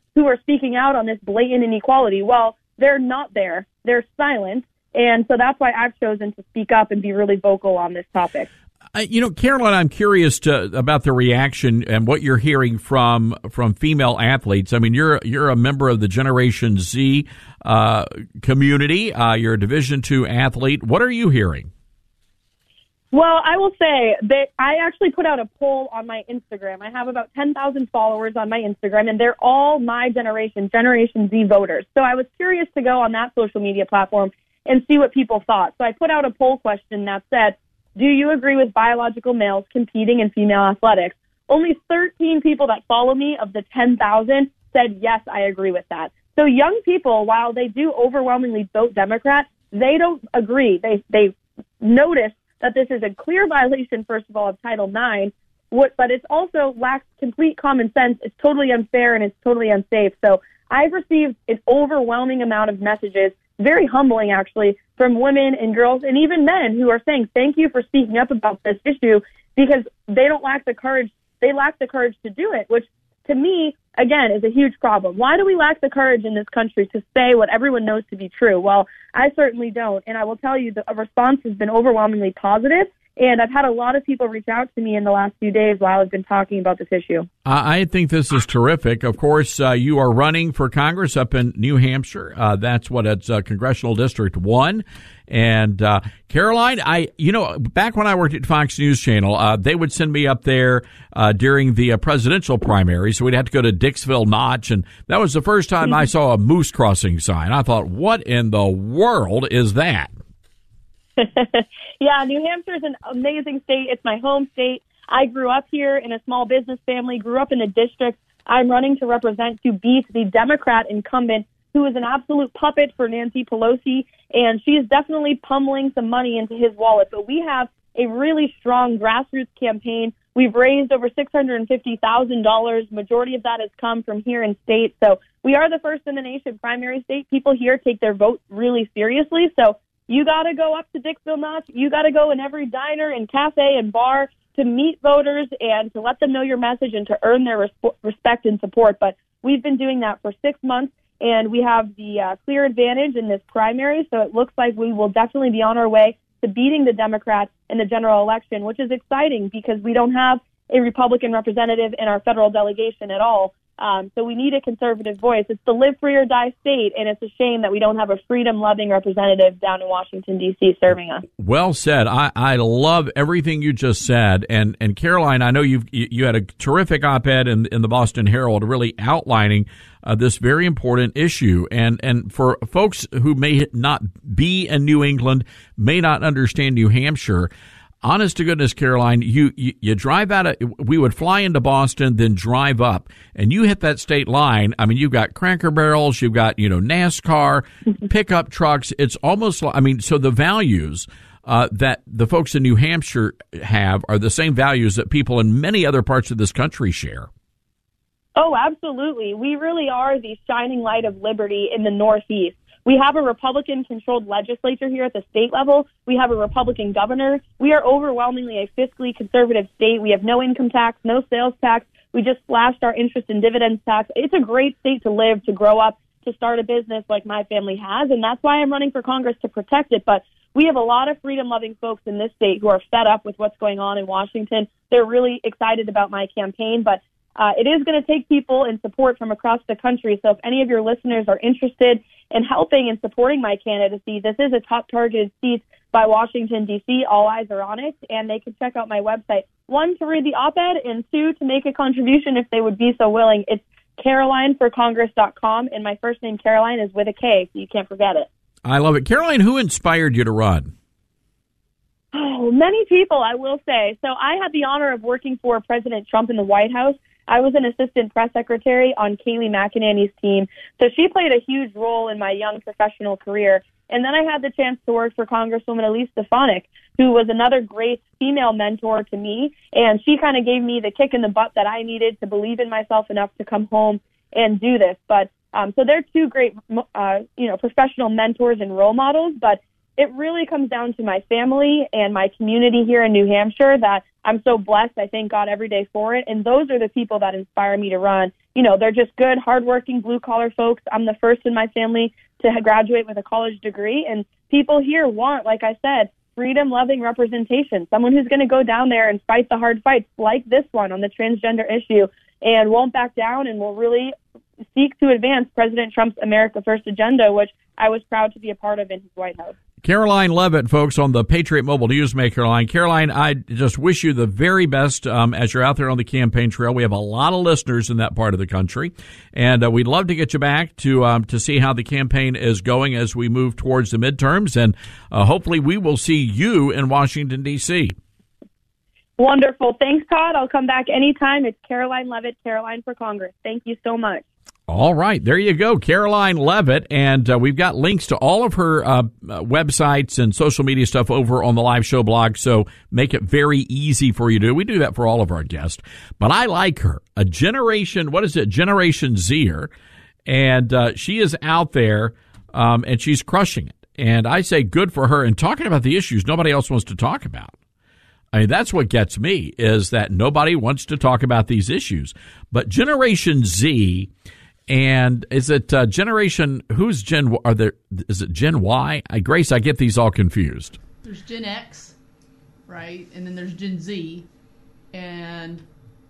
who are speaking out on this blatant inequality. Well, they're not there. They're silent. And so that's why I've chosen to speak up and be really vocal on this topic. Uh, you know, Caroline, I'm curious to, about the reaction and what you're hearing from from female athletes. I mean, you're you're a member of the Generation Z uh, community. Uh, you're a Division two athlete. What are you hearing? Well, I will say that I actually put out a poll on my Instagram. I have about ten thousand followers on my Instagram, and they're all my generation, Generation Z voters. So I was curious to go on that social media platform and see what people thought. So I put out a poll question that said, do you agree with biological males competing in female athletics? Only thirteen people that follow me of the ten thousand said, yes, I agree with that. So young people, while they do overwhelmingly vote Democrat, they don't agree. They they notice that this is a clear violation, first of all, of Title nine, what, but it's also lacks complete common sense. It's totally unfair and it's totally unsafe. So I've received an overwhelming amount of messages, very humbling actually, from women and girls and even men who are saying, thank you for speaking up about this issue, because they don't lack the courage. They lack the courage to do it, which to me, again, is a huge problem. Why do we lack the courage in this country to say what everyone knows to be true? Well, I certainly don't. And I will tell you the response has been overwhelmingly positive. And I've had a lot of people reach out to me in the last few days while I've been talking about this issue. I think this is terrific. Of course, uh, you are running for Congress up in New Hampshire. Uh, that's what it's uh, Congressional District one. And uh, Caroline, I, you know, back when I worked at Fox News Channel, uh, they would send me up there uh, during the uh, presidential primary. So we'd have to go to Dixville Notch. And that was the first time I saw a moose crossing sign. I thought, what in the world is that? Yeah, New Hampshire is an amazing state. It's my home state. I grew up here in a small business family, grew up in the district. I'm running to represent to beat the Democrat incumbent, who is an absolute puppet for Nancy Pelosi, and she is definitely pummeling some money into his wallet. But we have a really strong grassroots campaign. We've raised over six hundred fifty thousand dollars. Majority of that has come from here in state. So we are the first in the nation primary state. People here take their vote really seriously. So you got to go up to Dixville Notch. You got to go in every diner and cafe and bar to meet voters and to let them know your message and to earn their res- respect and support. But we've been doing that for six months, and we have the uh, clear advantage in this primary. So it looks like we will definitely be on our way to beating the Democrats in the general election, which is exciting because we don't have a Republican representative in our federal delegation at all. Um, so we need a conservative voice. It's the live free or die state, and it's a shame that we don't have a freedom-loving representative down in Washington, D C serving us. Well said. I, I love everything you just said. And, and Caroline, I know you've, you you had a terrific op-ed in, in the Boston Herald really outlining uh, this very important issue. And, and for folks who may not be in New England, may not understand New Hampshire, honest to goodness, Caroline, you, you, you drive out of, we would fly into Boston, then drive up, and you hit that state line. I mean, you've got Cracker Barrels, you've got, you know, NASCAR, pickup trucks. It's almost like, I mean, so the values uh, that the folks in New Hampshire have are the same values that people in many other parts of this country share. Oh, absolutely. We really are the shining light of liberty in the Northeast. We have a Republican-controlled legislature here at the state level. We have a Republican governor. We are overwhelmingly a fiscally conservative state. We have no income tax, no sales tax. We just slashed our interest and dividends tax. It's a great state to live, to grow up, to start a business like my family has, and that's why I'm running for Congress, to protect it. But we have a lot of freedom-loving folks in this state who are fed up with what's going on in Washington. They're really excited about my campaign, but Uh, it is going to take people and support from across the country. So if any of your listeners are interested in helping and supporting my candidacy, this is a top targeted seat by Washington, D C. All eyes are on it, and they can check out my website. One, to read the op-ed, and two, to make a contribution if they would be so willing. It's caroline for congress dot com, and my first name, Caroline, is with a K, so you can't forget it. I love it. Caroline, who inspired you to run? Oh, many people, I will say. So I had the honor of working for President Trump in the White House. I was an assistant press secretary on Kayleigh McEnany's team, so she played a huge role in my young professional career. And then I had the chance to work for Congresswoman Elise Stefanik, who was another great female mentor to me, and she kind of gave me the kick in the butt that I needed to believe in myself enough to come home and do this. But um, so they're two great, uh, you know, professional mentors and role models. But it really comes down to my family and my community here in New Hampshire that I'm so blessed. I thank God every day for it. And those are the people that inspire me to run. You know, they're just good, hardworking, blue-collar folks. I'm the first in my family to graduate with a college degree. And people here want, like I said, freedom-loving representation, someone who's going to go down there and fight the hard fights like this one on the transgender issue and won't back down and will really seek to advance President Trump's America First agenda, which I was proud to be a part of in his White House. Caroline Levitt, folks, on the Patriot Mobile Newsmaker line. Caroline, I just wish you the very best um, as you're out there on the campaign trail. We have a lot of listeners in that part of the country, and uh, we'd love to get you back to um, to see how the campaign is going as we move towards the midterms, and uh, hopefully we will see you in Washington, D C Wonderful. Thanks, Todd. I'll come back anytime. It's Caroline Levitt, Caroline for Congress. Thank you so much. All right, there you go, Caroline Levitt, and uh, we've got links to all of her uh, websites and social media stuff over on the live show blog, so make it very easy for you to do. We do that for all of our guests, but I like her, a generation, what is it, Generation Zer, and uh, she is out there, um, and she's crushing it, and I say good for her, and talking about the issues nobody else wants to talk about. I mean, that's what gets me, is that nobody wants to talk about these issues, but Generation Z. And is it uh, Generation, who's Gen, are there, is it Gen Y? I, Grace, I get these all confused. There's Gen X, right? And then there's Gen Z, and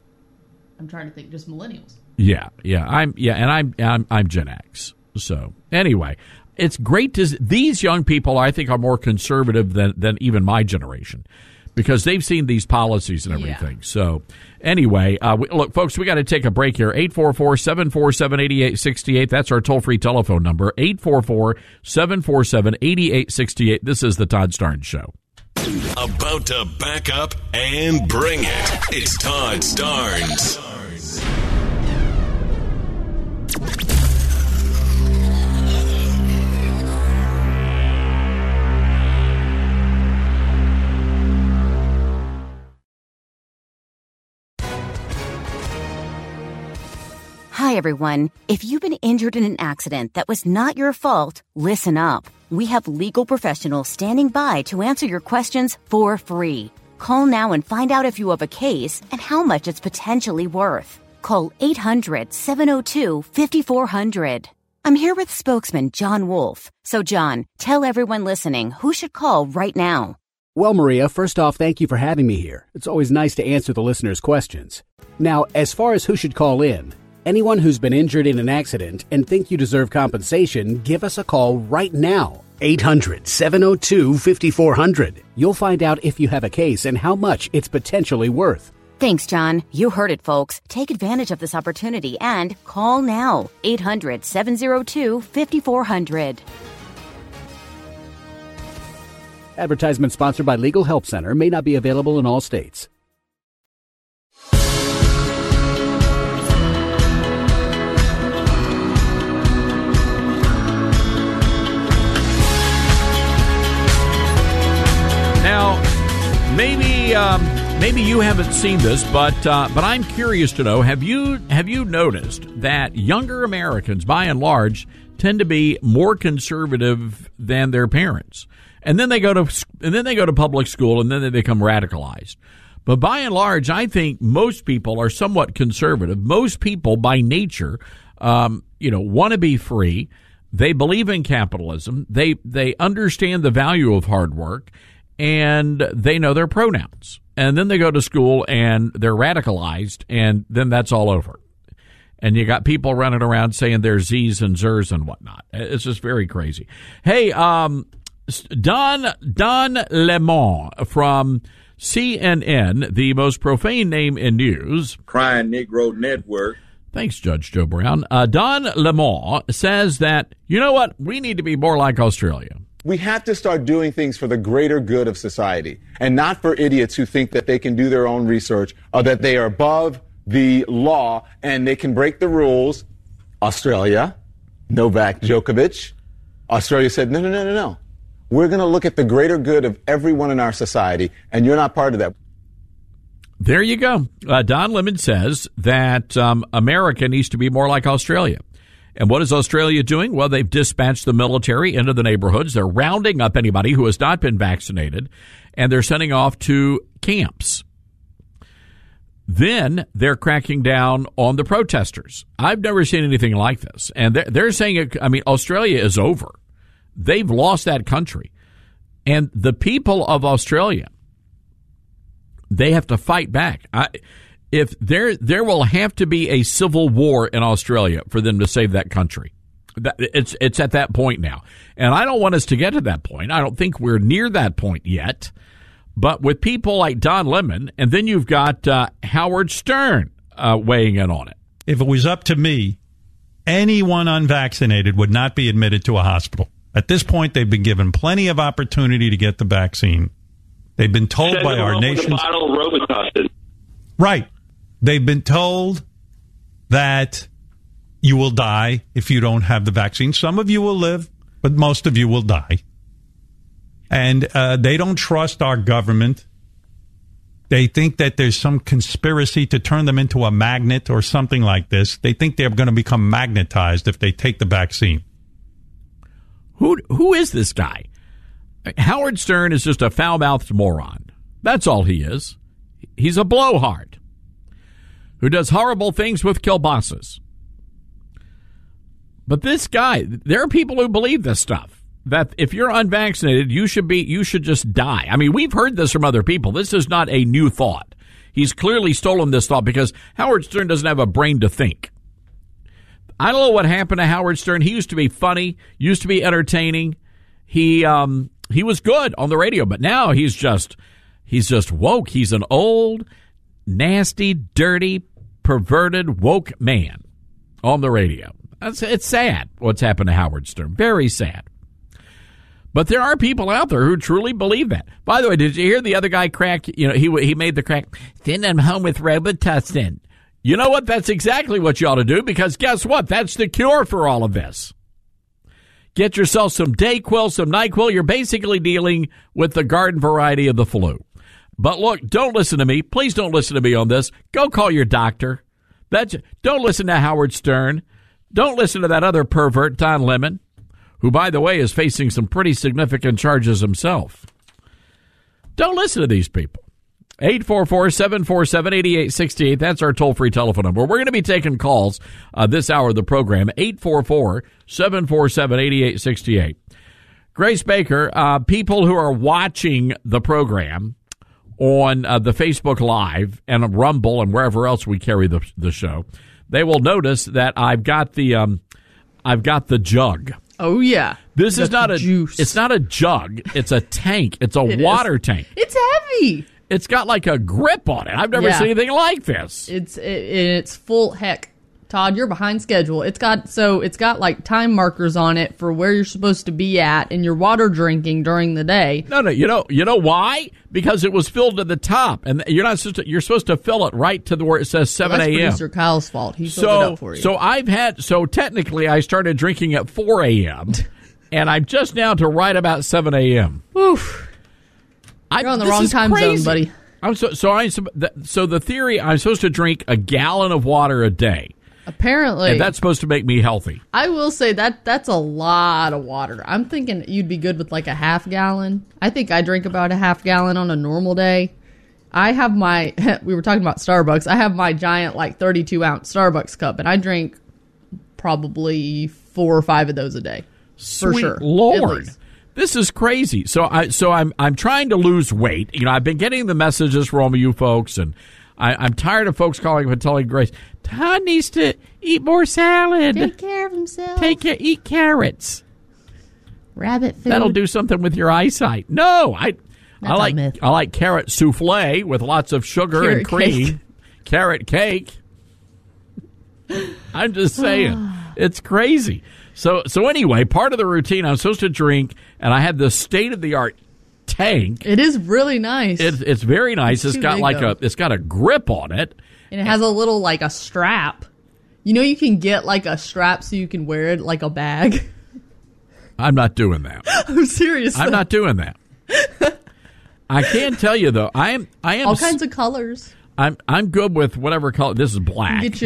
I'm trying to think, just millennials. Yeah, yeah, I'm, yeah, and I'm, I'm, I'm Gen X. So anyway, it's great to, these young people, I think, are more conservative than, than even my generation, because they've seen these policies and everything. Yeah. So anyway, uh, we, look, folks, we got to take a break here. eight four four, seven four seven, eight eight six eight. That's our toll-free telephone number, eight four four, seven four seven, eight eight six eight. This is the Todd Starnes Show. About to back up and bring it. It's Todd Starnes. Hi, everyone. If you've been injured in an accident that was not your fault, listen up. We have legal professionals standing by to answer your questions for free. Call now and find out if you have a case and how much it's potentially worth. Call eight hundred, seven oh two, five four zero zero. I'm here with spokesman John Wolf. So, John, tell everyone listening who should call right now. Well, Maria, first off, thank you for having me here. It's always nice to answer the listeners' questions. Now, as far as who should call in, anyone who's been injured in an accident and think you deserve compensation, give us a call right now. eight hundred, seven oh two, five four zero zero. You'll find out if you have a case and how much it's potentially worth. Thanks, John. You heard it, folks. Take advantage of this opportunity and call now. eight hundred, seven oh two, five four zero zero. Advertisement sponsored by Legal Help Center. May not be available in all states. Now, maybe um, maybe you haven't seen this, but uh, but I'm curious to know, have you have you noticed that younger Americans, by and large, tend to be more conservative than their parents? And then they go to and then they go to public school, and then they become radicalized. But by and large, I think most people are somewhat conservative. Most people, by nature, um, you know, want to be free. They believe in capitalism. They they understand the value of hard work. And they know their pronouns. And then they go to school and they're radicalized, and then that's all over. And you got people running around saying they're Z's and Zers and whatnot. It's just very crazy. Hey, um, Don, Don Lemon from C N N, the most profane name in news. Crying Negro Network. Thanks, Judge Joe Brown. Uh, Don Lemon says that, you know what, we need to be more like Australia. We have to start doing things for the greater good of society and not for idiots who think that they can do their own research or that they are above the law and they can break the rules. Australia, Novak Djokovic, Australia said, no, no, no, no, no. We're going to look at the greater good of everyone in our society, and you're not part of that. There you go. Uh, Don Lemon says that um, America needs to be more like Australia. And what is Australia doing? Well, they've dispatched the military into the neighborhoods. They're rounding up anybody who has not been vaccinated, and they're sending off to camps. Then they're cracking down on the protesters. I've never seen anything like this. And they're, they're saying, it, I mean, Australia is over. They've lost that country. And the people of Australia, they have to fight back. I, if there there will have to be a civil war in Australia for them to save that country. That, it's it's at that point now. And I don't want us to get to that point. I don't think we're near that point yet. But with people like Don Lemon, and then you've got uh, Howard Stern uh, weighing in on it. If it was up to me, anyone unvaccinated would not be admitted to a hospital. At this point, they've been given plenty of opportunity to get the vaccine. They've been told Send by them our off with a nation's... bottle of Robitussin. Right. They've been told that you will die if you don't have the vaccine. Some of you will live, but most of you will die. And uh, they don't trust our government. They think that there's some conspiracy to turn them into a magnet or something like this. They think they're going to become magnetized if they take the vaccine. Who Who is this guy? Howard Stern is just a foul-mouthed moron. That's all he is. He's a blowhard who does horrible things with kielbasa's. But this guy, there are people who believe this stuff. That if you're unvaccinated, you should be, you should just die. I mean, we've heard this from other people. This is not a new thought. He's clearly stolen this thought because Howard Stern doesn't have a brain to think. I don't know what happened to Howard Stern. He used to be funny, used to be entertaining. He um he was good on the radio, but now he's just he's just woke. He's an old, nasty, dirty, perverted, woke man on the radio. It's, it's sad what's happened to Howard Stern. Very sad. But there are people out there who truly believe that. By the way, did you hear the other guy crack? You know, he he made the crack. Send them home with Robitussin. You know what? That's exactly what you ought to do because guess what? That's the cure for all of this. Get yourself some Dayquil, some NyQuil. You're basically dealing with the garden variety of the flu. But look, don't listen to me. Please don't listen to me on this. Go call your doctor. That's, don't listen to Howard Stern. Don't listen to that other pervert, Don Lemon, who, by the way, is facing some pretty significant charges himself. Don't listen to these people. eight four four, seven four seven, eight eight six eight. That's our toll-free telephone number. We're going to be taking calls uh, this hour of the program, eight four four, seven four seven, eight eight six eight. Grace Baker, uh, people who are watching the program on uh, the Facebook Live and Rumble and wherever else we carry the, the show, they will notice that I've got the um, I've got the jug. Oh yeah, this That's is not a juice. It's not a jug. It's a tank. It's a It water is. tank. It's heavy. It's got like a grip on it. I've never Yeah. seen anything like this. It's it, it's full. Heck, Todd, you're behind schedule. It's got so it's got like time markers on it for where you're supposed to be at in your water drinking during the day. No, no, you know, you know why? Because it was filled to the top, and you're not supposed to. You're supposed to fill it right to the where it says seven Well, that's a.m. producer Kyle's fault. He filled So, it up for you. so I've had. So technically, I started drinking at four a.m. and I'm just now to right about seven a.m. Oof. I, You're on the this wrong is time crazy. zone, buddy. I'm so so I so the theory I'm supposed to drink a gallon of water a day. Apparently, And that's supposed to make me healthy. I will say that that's a lot of water. I'm thinking you'd be good with like a half gallon. I think I drink about a half gallon on a normal day. I have my, we were talking about Starbucks. I have my giant like thirty-two ounce Starbucks cup, and I drink probably four or five of those a day. For Sweet sure. At Lord. least. This is crazy. So I so I'm I'm trying to lose weight. You know, I've been getting the messages from all of you folks, and I, I'm tired of folks calling and telling Grace, Todd needs to eat more salad. Take care of himself. Take care, eat carrots. Rabbit food. That'll do something with your eyesight. No, I That's I a like myth. I like carrot souffle with lots of sugar Carrot and cream. cake. Carrot cake. I'm just saying. It's crazy. So so anyway, part of the routine, I'm supposed to drink, and I had this state-of-the-art tank. It is really nice. It, it's very nice. It's it's too got big, like though. a it's got a grip on it. And it has a little, like, a strap. You know you can get, like, a strap so you can wear it like a bag? I'm not doing that. I'm serious. I'm not doing that. I can tell you though, I am I am All kinds of colors. I'm I'm good with whatever color. This is black. Get you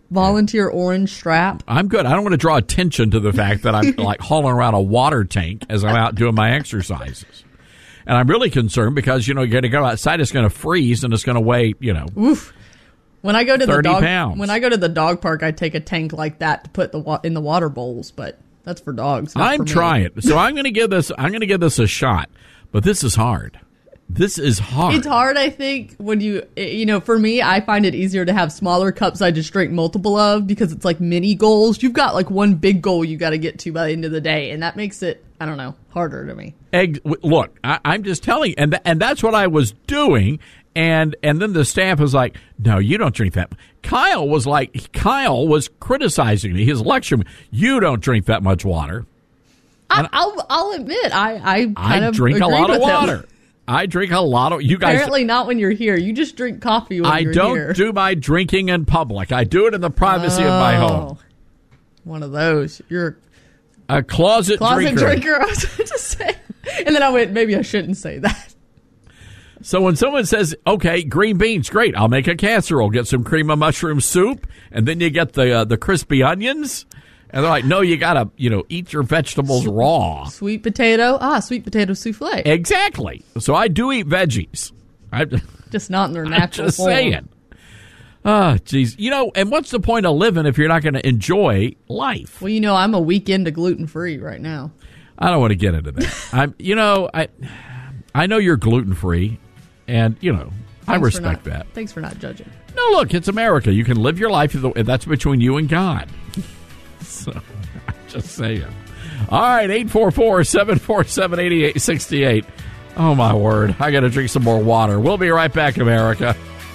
volunteer orange strap? I'm good. I don't want to draw attention to the fact that I'm like hauling around a water tank as I'm out doing my exercises. And I'm really concerned because, you know, you're going to go outside, it's going to freeze, and it's going to weigh, you know, Oof. When I go to the thirty dog, pounds. When I go to the dog park, I take a tank like that to put the wa- in the water bowls, but that's for dogs. Not I'm for me. trying. So I'm going to give this. I'm going to give this a shot. But this is hard. This is hard. It's hard, I think, when you, you know, for me, I find it easier to have smaller cups I just drink multiple of because it's like mini goals. You've got like one big goal you got to get to by the end of the day, and that makes it, I don't know, harder to me. Egg, look, I, I'm just telling you, and th- and that's what I was doing. And and then the staff was like, no, you don't drink that. Kyle was like, Kyle was criticizing me. His lecture, you don't drink that much water. I, I'll I'll admit, I I kind I of drink a agreed lot of with him. water. I drink a lot of. You guys Apparently not when you're here. You just drink coffee when I you're don't here. do my drinking in public. I do it in the privacy of my home. Oh, one of those. You're A closet, closet drinker. drinker. I was going to say, and then I went, maybe I shouldn't say that. So when someone says, okay, green beans, great, I'll make a casserole, get some cream of mushroom soup, and then you get the uh, the crispy onions, and they're like, no, you got to, you know, eat your vegetables raw. Sweet potato. Ah, sweet potato souffle. Exactly. So I do eat veggies. I, Just not in their natural I'm just form. saying. Oh, geez. You know, and what's the point of living if you're not going to enjoy life? Well, you know, I'm a week into gluten-free right now. I don't want to get into that. I'm, you know, I, I know you're gluten-free, and, you know, I Thanks for respect not- that. Thanks for not judging. No, look, it's America. You can live your life. That's between you and God. So, I'm just saying. All right, eight four four, seven four seven, eight eight six eight. Oh, my word. I got to drink some more water. We'll be right back, America.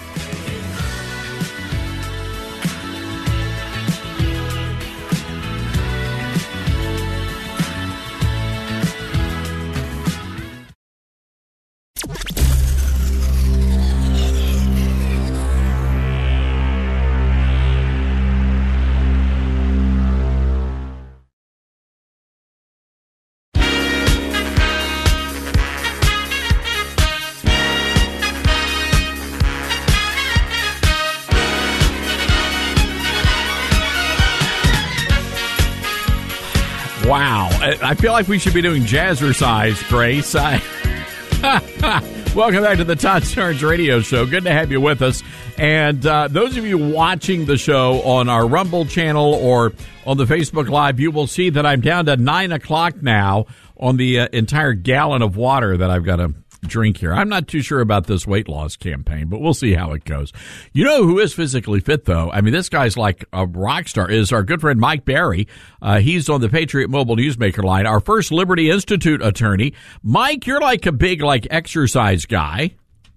Wow. I I feel like we should be doing jazzercise, Grace. I, welcome back to the Todd Starnes Radio Show. Good to have you with us. And uh, those of you watching the show on our Rumble channel or on the Facebook Live, you will see that I'm down to nine o'clock now on the uh, entire gallon of water that I've got to drink here. I'm not too sure about this weight loss campaign, but we'll see how it goes. You know who is physically fit, though? I mean, this guy's like a rock star, is our good friend Mike Barry. Uh, he's on the Patriot Mobile Newsmaker line, our first Liberty Institute attorney. Mike, you're like a big, like, exercise guy.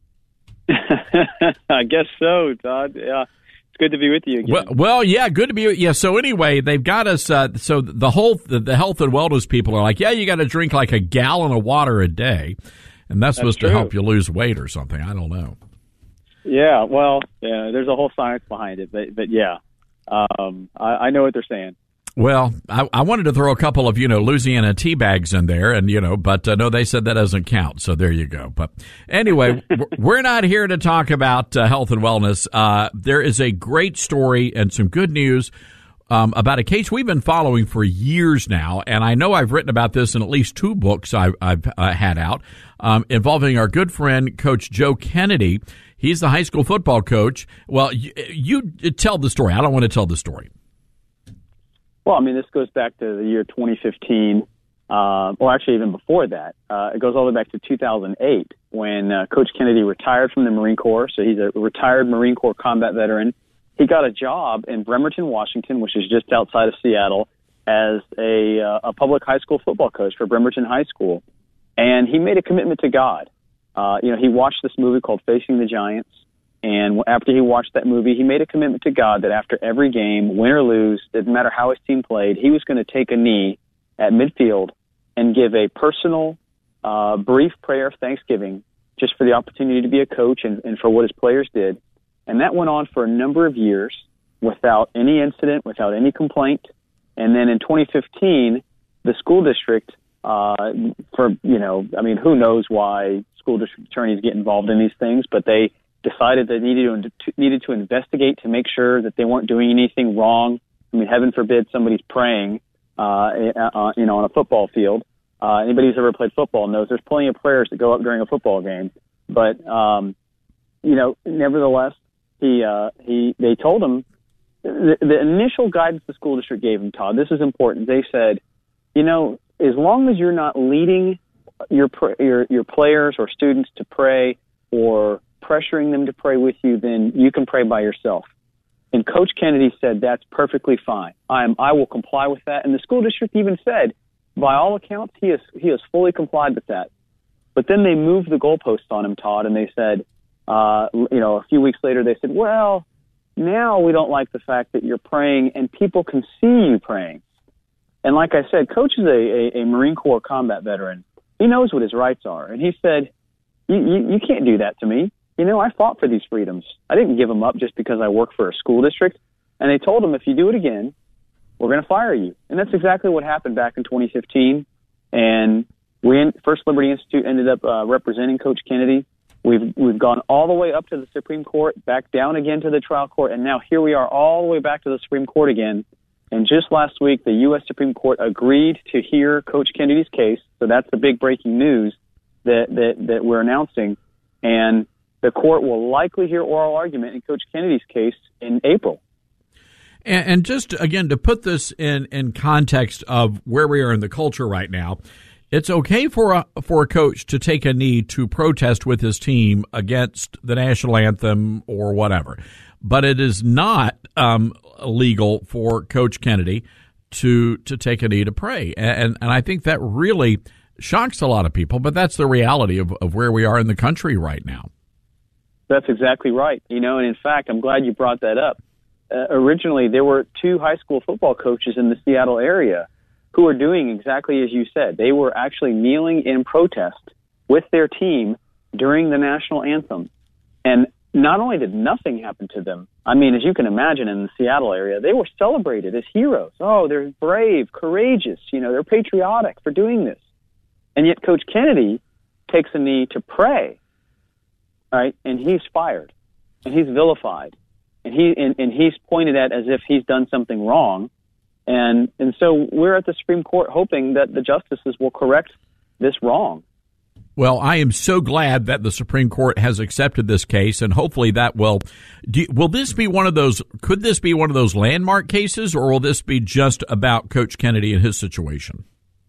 I guess so, Todd. Yeah. It's good to be with you again. Well, well, yeah, good to be. Yeah. So anyway, they've got us. Uh, so the whole the, the health and wellness people are like, yeah, you got to drink like a gallon of water a day, and that's, that's supposed true. to help you lose weight or something. I don't know. Yeah. Well, yeah. There's a whole science behind it, but but yeah, um, I, I know what they're saying. Well, I, I wanted to throw a couple of, you know, Louisiana tea bags in there, and, you know, but uh, no, they said that doesn't count. So there you go. But anyway, we're not here to talk about uh, health and wellness. Uh, there is a great story and some good news um, about a case we've been following for years now. And I know I've written about this in at least two books I've, I've uh, had out um, involving our good friend, Coach Joe Kennedy. He's the high school football coach. Well, you, you tell the story. I don't want to tell the story. Well, I mean, this goes back to the year twenty fifteen, uh, or actually even before that. Uh, it goes all the way back to two thousand eight when uh, Coach Kennedy retired from the Marine Corps. So he's a retired Marine Corps combat veteran. He got a job in Bremerton, Washington, which is just outside of Seattle, as a, uh, a public high school football coach for Bremerton High School. And he made a commitment to God. Uh, you know, he watched this movie called Facing the Giants. And after he watched that movie, he made a commitment to God that after every game, win or lose, didn't matter how his team played, he was going to take a knee at midfield and give a personal, uh, brief prayer of thanksgiving just for the opportunity to be a coach and, and for what his players did. And that went on for a number of years without any incident, without any complaint. And then in twenty fifteen, the school district, uh, for, you know, I mean, who knows why school district attorneys get involved in these things, but they decided they needed to, needed to investigate to make sure that they weren't doing anything wrong. I mean, heaven forbid somebody's praying, uh, uh, you know, on a football field. Uh, anybody who's ever played football knows there's plenty of prayers that go up during a football game. But, um, you know, nevertheless, he, uh, he, they told him the, the initial guidance the school district gave him, Todd, this is important. They said, you know, as long as you're not leading your, your, your players or students to pray or pressuring them to pray with you, then you can pray by yourself. And Coach Kennedy said, that's perfectly fine. I am, I will comply with that. And the school district even said, by all accounts, he has, he has fully complied with that. But then they moved the goalposts on him, Todd, and they said, uh, you know, a few weeks later, they said, well, now we don't like the fact that you're praying and people can see you praying. And like I said, Coach is a, a, a Marine Corps combat veteran. He knows what his rights are. And he said, you, you, you can't do that to me. You know, I fought for these freedoms. I didn't give them up just because I work for a school district. And they told him, if you do it again, we're going to fire you. And that's exactly what happened back in twenty fifteen. And we, First Liberty Institute, ended up uh, representing Coach Kennedy. We've we've gone all the way up to the Supreme Court, back down again to the trial court, and now here we are all the way back to the Supreme Court again. And just last week, the U S Supreme Court agreed to hear Coach Kennedy's case. So that's the big breaking news that that, that we're announcing. And the court will likely hear oral argument in Coach Kennedy's case in April. And, and just, again, to put this in, in context of where we are in the culture right now, it's okay for a, for a coach to take a knee to protest with his team against the national anthem or whatever. But it is not um, illegal for Coach Kennedy to to take a knee to pray. And, and I think that really shocks a lot of people, but that's the reality of, of where we are in the country right now. That's exactly right. You know, and in fact, I'm glad you brought that up. Uh, originally, there were two high school football coaches in the Seattle area who were doing exactly as you said. They were actually kneeling in protest with their team during the national anthem. And not only did nothing happen to them, I mean, as you can imagine in the Seattle area, they were celebrated as heroes. Oh, they're brave, courageous, you know, they're patriotic for doing this. And yet Coach Kennedy takes a knee to pray. Right, and he's fired, and he's vilified, and he and, and he's pointed at as if he's done something wrong, and and so we're at the Supreme Court hoping that the justices will correct this wrong. Well, I am so glad that the Supreme Court has accepted this case, and hopefully that will. Do, will this be one of those? Could this be one of those landmark cases, or will this be just about Coach Kennedy and his situation?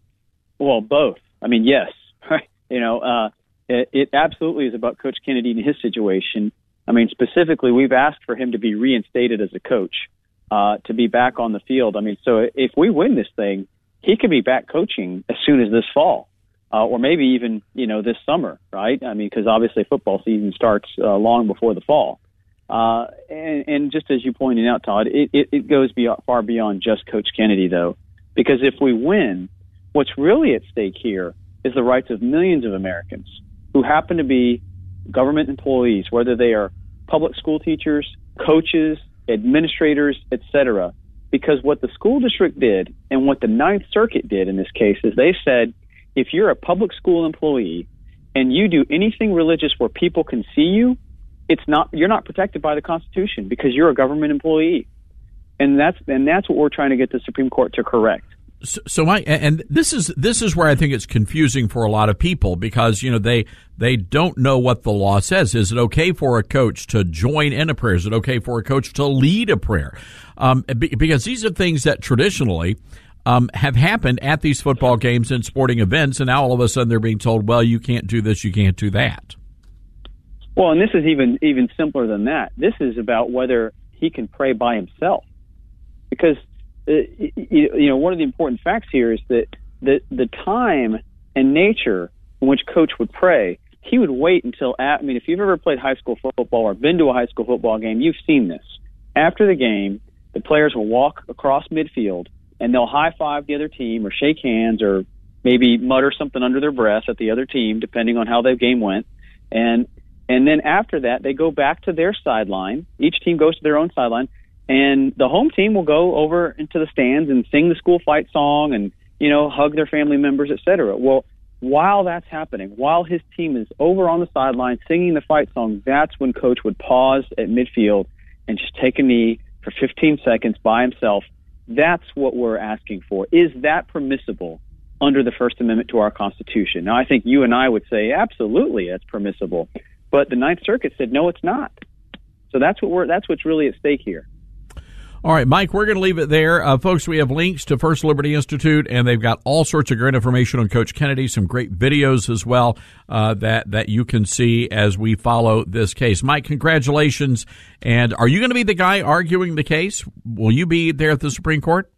Well, both. I mean, yes, right. You know. Uh, It absolutely is about Coach Kennedy and his situation. I mean, specifically, we've asked for him to be reinstated as a coach, uh, to be back on the field. I mean, so if we win this thing, he could be back coaching as soon as this fall, uh, or maybe even, you know, this summer, right? I mean, because obviously football season starts uh, long before the fall. Uh, and, and just as you pointed out, Todd, it, it, it goes beyond, far beyond just Coach Kennedy, though, because if we win, what's really at stake here is the rights of millions of Americans who happen to be government employees, whether they are public school teachers, coaches, administrators, et cetera. Because what the school district did and what the Ninth Circuit did in this case is they said, if you're a public school employee and you do anything religious where people can see you, it's not you're not protected by the Constitution because you're a government employee. And that's and that's what we're trying to get the Supreme Court to correct. So, so my and this is this is where I think it's confusing for a lot of people because you know they they don't know what the law says. Is it okay for a coach to join in a prayer? Is it okay for a coach to lead a prayer? Um, because these are things that traditionally um, have happened at these football games and sporting events, and now all of a sudden they're being told, well, you can't do this, you can't do that. Well, and this is even even simpler than that. This is about whether he can pray by himself, because. Uh, you, you know, one of the important facts here is that the the time and nature in which Coach would pray, he would wait until, at, I mean, if you've ever played high school football or been to a high school football game, you've seen this. After the game, the players will walk across midfield and they'll high-five the other team or shake hands or maybe mutter something under their breath at the other team, depending on how the game went. And and then after that, they go back to their sideline. Each team goes to their own sideline. And the home team will go over into the stands and sing the school fight song and, you know, hug their family members, et cetera. Well, while that's happening, while his team is over on the sideline singing the fight song, that's when Coach would pause at midfield and just take a knee for fifteen seconds by himself. That's what we're asking for. Is that permissible under the First Amendment to our Constitution? Now, I think you and I would say absolutely it's permissible, but the Ninth Circuit said no, it's not. So that's what we're that's what's really at stake here. All right, Mike, we're going to leave it there. Uh, folks, we have links to First Liberty Institute, and they've got all sorts of great information on Coach Kennedy, some great videos as well uh, that, that you can see as we follow this case. Mike, congratulations. And are you going to be the guy arguing the case? Will you be there at the Supreme Court?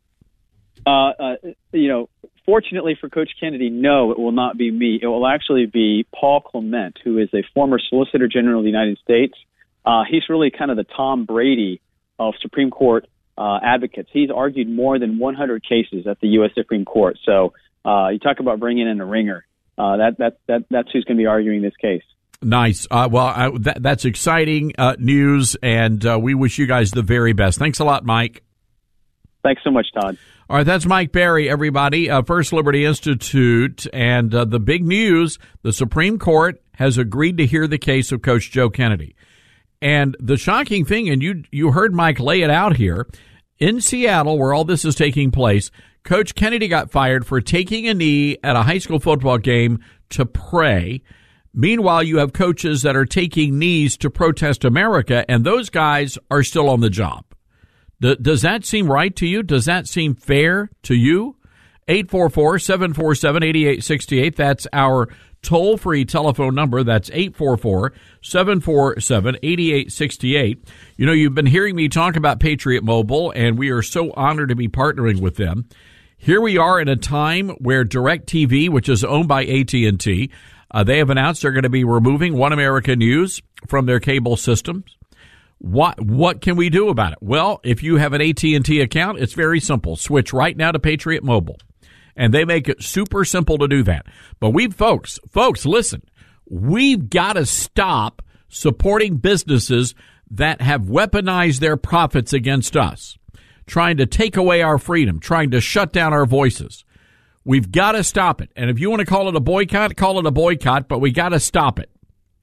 Uh, uh, you know, fortunately for Coach Kennedy, no, it will not be me. It will actually be Paul Clement, who is a former Solicitor General of the United States. Uh, he's really kind of the Tom Brady of Supreme Court uh, advocates. He's argued more than one hundred cases at the U S Supreme Court. So uh, you talk about bringing in a ringer. Uh, that, that, that, that's who's going to be arguing this case. Nice. Uh, well, I, that, that's exciting uh, news, and uh, we wish you guys the very best. Thanks a lot, Mike. Thanks so much, Todd. All right, that's Mike Berry, everybody, uh, First Liberty Institute. And uh, the big news, the Supreme Court has agreed to hear the case of Coach Joe Kennedy. And the shocking thing, and you you heard Mike lay it out here, in Seattle, where all this is taking place, Coach Kennedy got fired for taking a knee at a high school football game to pray. Meanwhile, you have coaches that are taking knees to protest America, and those guys are still on the job. D- does that seem right to you? Does that seem fair to you? eight four four, seven four seven, eight eight six eight. That's our toll-free telephone number. That's eight four four, seven four seven, eight eight six eight. You know, you've been hearing me talk about Patriot Mobile, and we are so honored to be partnering with them. Here we are in a time where DirecTV, which is owned by A T and T, uh, they have announced they're going to be removing One America News from their cable systems. What what can we do about it? Well, if you have an A T and T account, it's very simple. Switch right now to Patriot Mobile. And they make it super simple to do that. But we, folks, folks, listen, we've got to stop supporting businesses that have weaponized their profits against us, trying to take away our freedom, trying to shut down our voices. We've got to stop it. And if you want to call it a boycott, call it a boycott, but we got to stop it.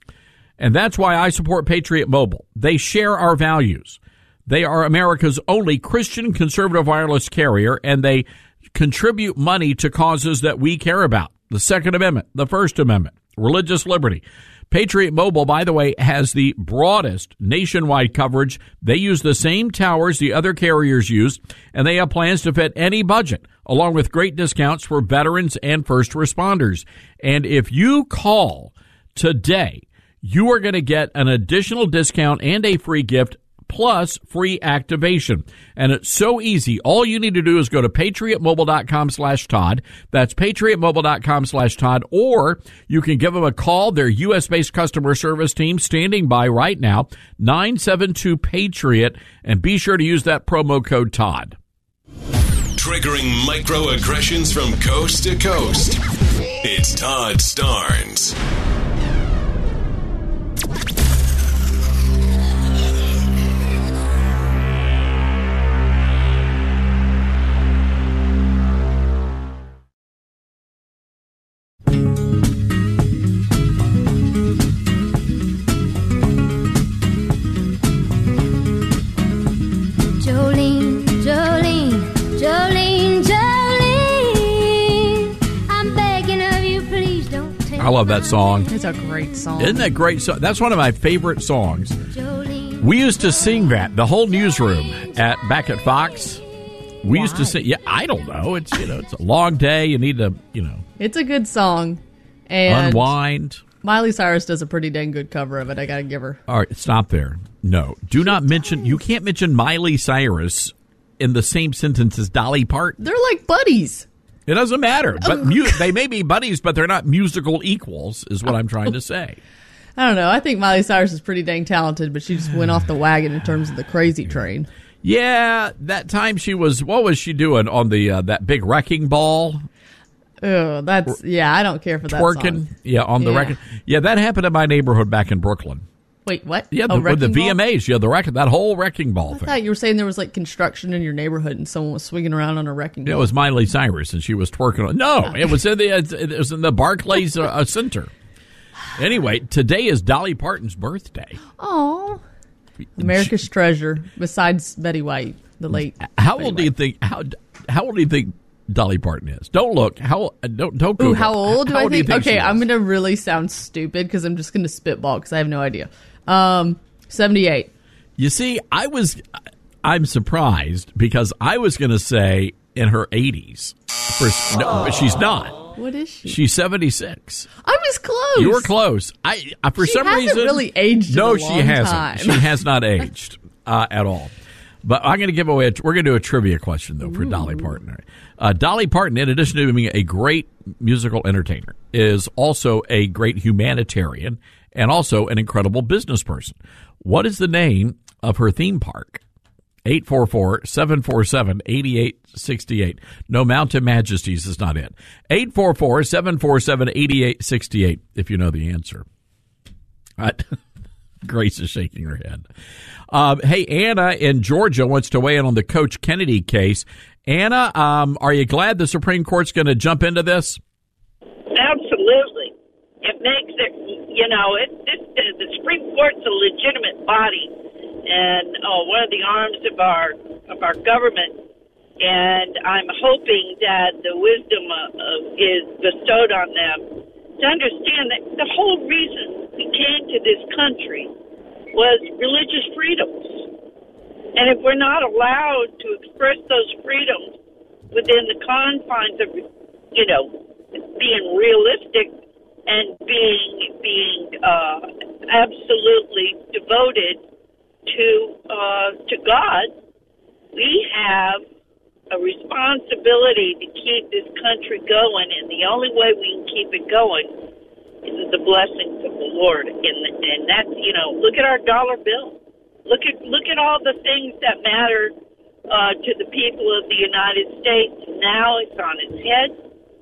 And that's why I support Patriot Mobile. They share our values. They are America's only Christian conservative wireless carrier, and they contribute money to causes that we care about. The Second Amendment, the First Amendment, religious liberty. Patriot Mobile, by the way, has the broadest nationwide coverage. They use the same towers the other carriers use, and they have plans to fit any budget, along with great discounts for veterans and first responders. And if you call today, you are going to get an additional discount and a free gift, plus free activation. And it's so easy. All you need to do is go to patriotmobile.com slash Todd. That's patriotmobile.com slash Todd. Or you can give them a call. Their U S-based customer service team standing by right now, nine seven two PATRIOT. And be sure to use that promo code Todd. Triggering microaggressions from coast to coast. It's Todd Starnes. Jolene, Jolene, Jolene, Jolene, I'm begging of you, please don't take I love that song. It's a great song. Isn't that great song? That's one of my favorite songs. We used to sing that, the whole newsroom at back at Fox. We Why? used to sing. Yeah, I don't know. It's you know, it's a long day. You need to, you know, It's a good song. And unwind. Miley Cyrus does a pretty dang good cover of it. I got to give her. All right, stop there. No, do not mention. You can't mention Miley Cyrus in the same sentence as Dolly Parton. They're like buddies. It doesn't matter. But mu- they may be buddies, but they're not musical equals, is what I'm trying to say. I don't know. I think Miley Cyrus is pretty dang talented, but she just went off the wagon in terms of the crazy train. Yeah, that time she was. What was she doing on the uh, that big wrecking ball? Oh, that's yeah. I don't care for that Twerking, song. yeah, on the Yeah. record. Yeah, that happened in my neighborhood back in Brooklyn. Wait, what? Yeah, oh, the, with the wrecking V M As, yeah, the wreck, that whole wrecking ball I thing. thought you were saying there was like construction in your neighborhood and someone was swinging around on a wrecking It ball. was Miley Cyrus, and she was twerking on. No, it was in the it was in the Barclays uh, Center. Anyway, today is Dolly Parton's birthday. Oh, America's treasure. Besides Betty White, the late. How Betty old do you think? How how old do you think Dolly Parton is? Don't look. How don't don't Google. Ooh, how old do how I old think? do you think Okay, she I'm is? gonna really sound stupid because I'm just gonna spitball because I have no idea. Um, seventy-eight. You see, I was. I'm surprised because I was going to say in her eighties. For, no, but she's not. What is she? She's seventy-six. I was close. You were close. I uh, for She some hasn't reason really aged in No, a she long hasn't. time. She has not aged uh, at all. But I'm going to give away. A, we're going to do a trivia question though for Ooh. Dolly Parton. Uh, Dolly Parton, in addition to being a great musical entertainer, is also a great humanitarian and also an incredible business person. What is the name of her theme park? eight four four, seven four seven, eight eight six eight. No, Mountain Majesties is not it. eight four four, seven four seven, eight eight six eight, if you know the answer. Uh, Grace is shaking her head. Um, hey, Anna in Georgia wants to weigh in on the Coach Kennedy case. Anna, um, are you glad the Supreme Court's going to jump into this? Absolutely. It makes it, you know, it, it, the Supreme Court's a legitimate body and oh, one of the arms of our of our government. And I'm hoping that the wisdom uh, is bestowed on them to understand that the whole reason we came to this country was religious freedoms. And if we're not allowed to express those freedoms within the confines of, you know, being realistic and being being uh, absolutely devoted to uh, to God, we have a responsibility to keep this country going, and the only way we can keep it going is the blessings of the Lord. And and that's, you know, look at our dollar bill. Look at look at all the things that matter uh, to the people of the United States. Now it's on its head.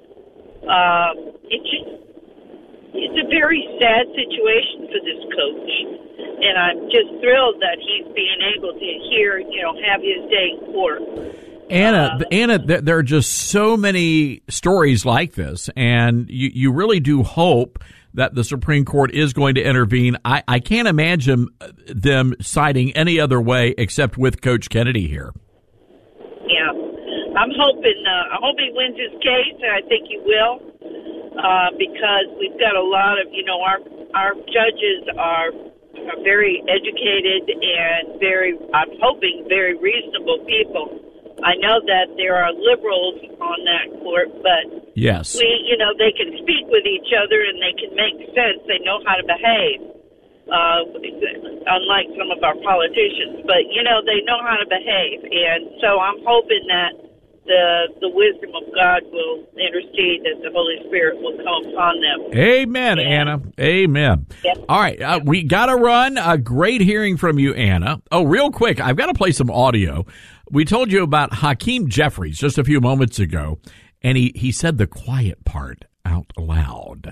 Uh, it just it's a very sad situation for this coach, and I'm just thrilled that he's being able to hear, you know, have his day in court. Anna, Anna, there, there are just so many stories like this, and you, you really do hope that the Supreme Court is going to intervene. I, I can't imagine them siding any other way except with Coach Kennedy here. Yeah, I'm hoping. Uh, I hope he wins his case, and I think he will, uh, because we've got a lot of, you know, our our judges are, are very educated and very, I'm hoping, very reasonable people. I know that there are liberals on that court, but yes, we, you know, they can speak with each other and they can make sense. They know how to behave, uh, unlike some of our politicians. But, you know, they know how to behave. And so I'm hoping that the the wisdom of God will intercede, that the Holy Spirit will come upon them. Amen, Anna. Amen. Yep. All right, uh, we got to run. Uh, great hearing from you, Anna. Oh, real quick, I've got to play some audio. We told you about Hakeem Jeffries just a few moments ago, and he, he said the quiet part out loud.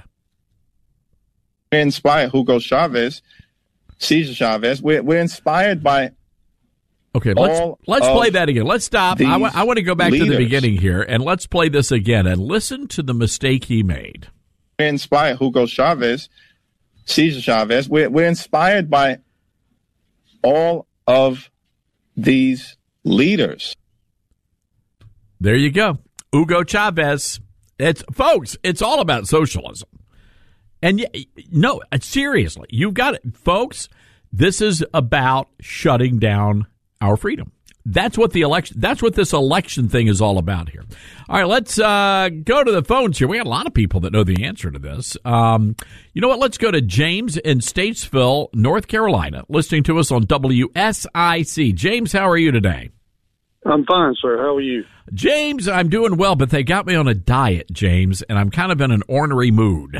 We're inspired, Hugo Chavez, Cesar Chavez. We're, we're inspired by Okay, let's all let's of play that again. Let's stop. I, w- I want to go back to the leaders. beginning here, and let's play this again and listen to the mistake he made. We're inspired, Hugo Chavez, Cesar Chavez. We're, we're inspired by all of these leaders. There you go. Hugo Chavez. It's folks, it's all about socialism. And y- no, seriously, you've got it. Folks, this is about shutting down our freedom. That's what the election that's what this election thing is all about here. All right, let's uh, go to the phones here. We got a lot of people that know the answer to this. Um, you know what? Let's go to James in Statesville, North Carolina, listening to us on W S I C. James, how are you today? I'm fine, sir. How are you? James, I'm doing well, but they got me on a diet, James, and I'm kind of in an ornery mood.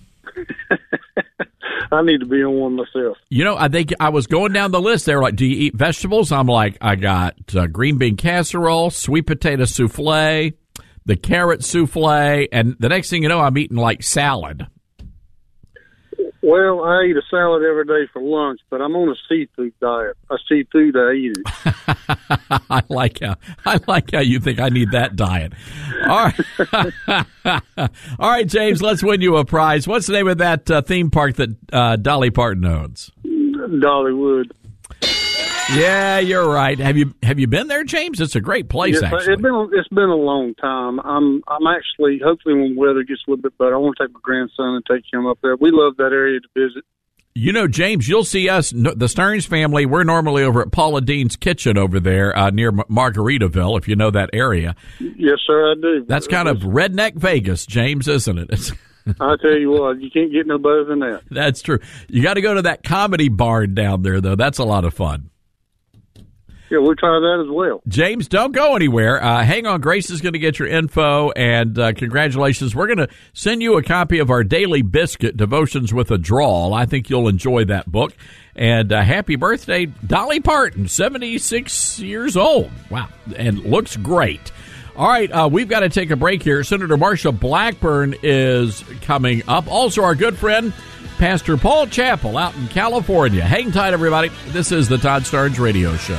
I need to be on one myself. You know, I think I was going down the list. They were like, do you eat vegetables? I'm like, I got uh, green bean casserole, sweet potato souffle, the carrot souffle, and the next thing you know, I'm eating like salad. Well, I eat a salad every day for lunch, but I'm on a seafood diet. I seafood, I eat it. I like how I like how you think I need that diet. All right, all right, James. Let's win you a prize. What's the name of that uh, theme park that uh, Dolly Parton owns? Dollywood. Yeah, you're right. Have you have you been there, James? It's a great place. Yes, actually, it's been it's been a long time. I'm I'm actually hopefully when the weather gets a little bit better, I want to take my grandson and take him up there. We love that area to visit. You know, James, you'll see us, the Stearns family. We're normally over at Paula Dean's Kitchen over there uh, near Margaritaville, if you know that area. Yes, sir, I do. That's kind of redneck Vegas, James, isn't it? It's I tell you what, you can't get no better than that. That's true. You got to go to that comedy barn down there, though. That's a lot of fun. Yeah, we'll try that as well. James, don't go anywhere. Uh, hang on. Grace is going to get your info, and uh, congratulations. We're going to send you a copy of our Daily Biscuit, Devotions with a Drawl. I think you'll enjoy that book. And uh, happy birthday, Dolly Parton, seventy-six years old. Wow, and looks great. All right, uh, we've got to take a break here. Senator Marsha Blackburn is coming up. Also, our good friend, Pastor Paul Chappell out in California. Hang tight, everybody. This is the Todd Starnes Radio Show.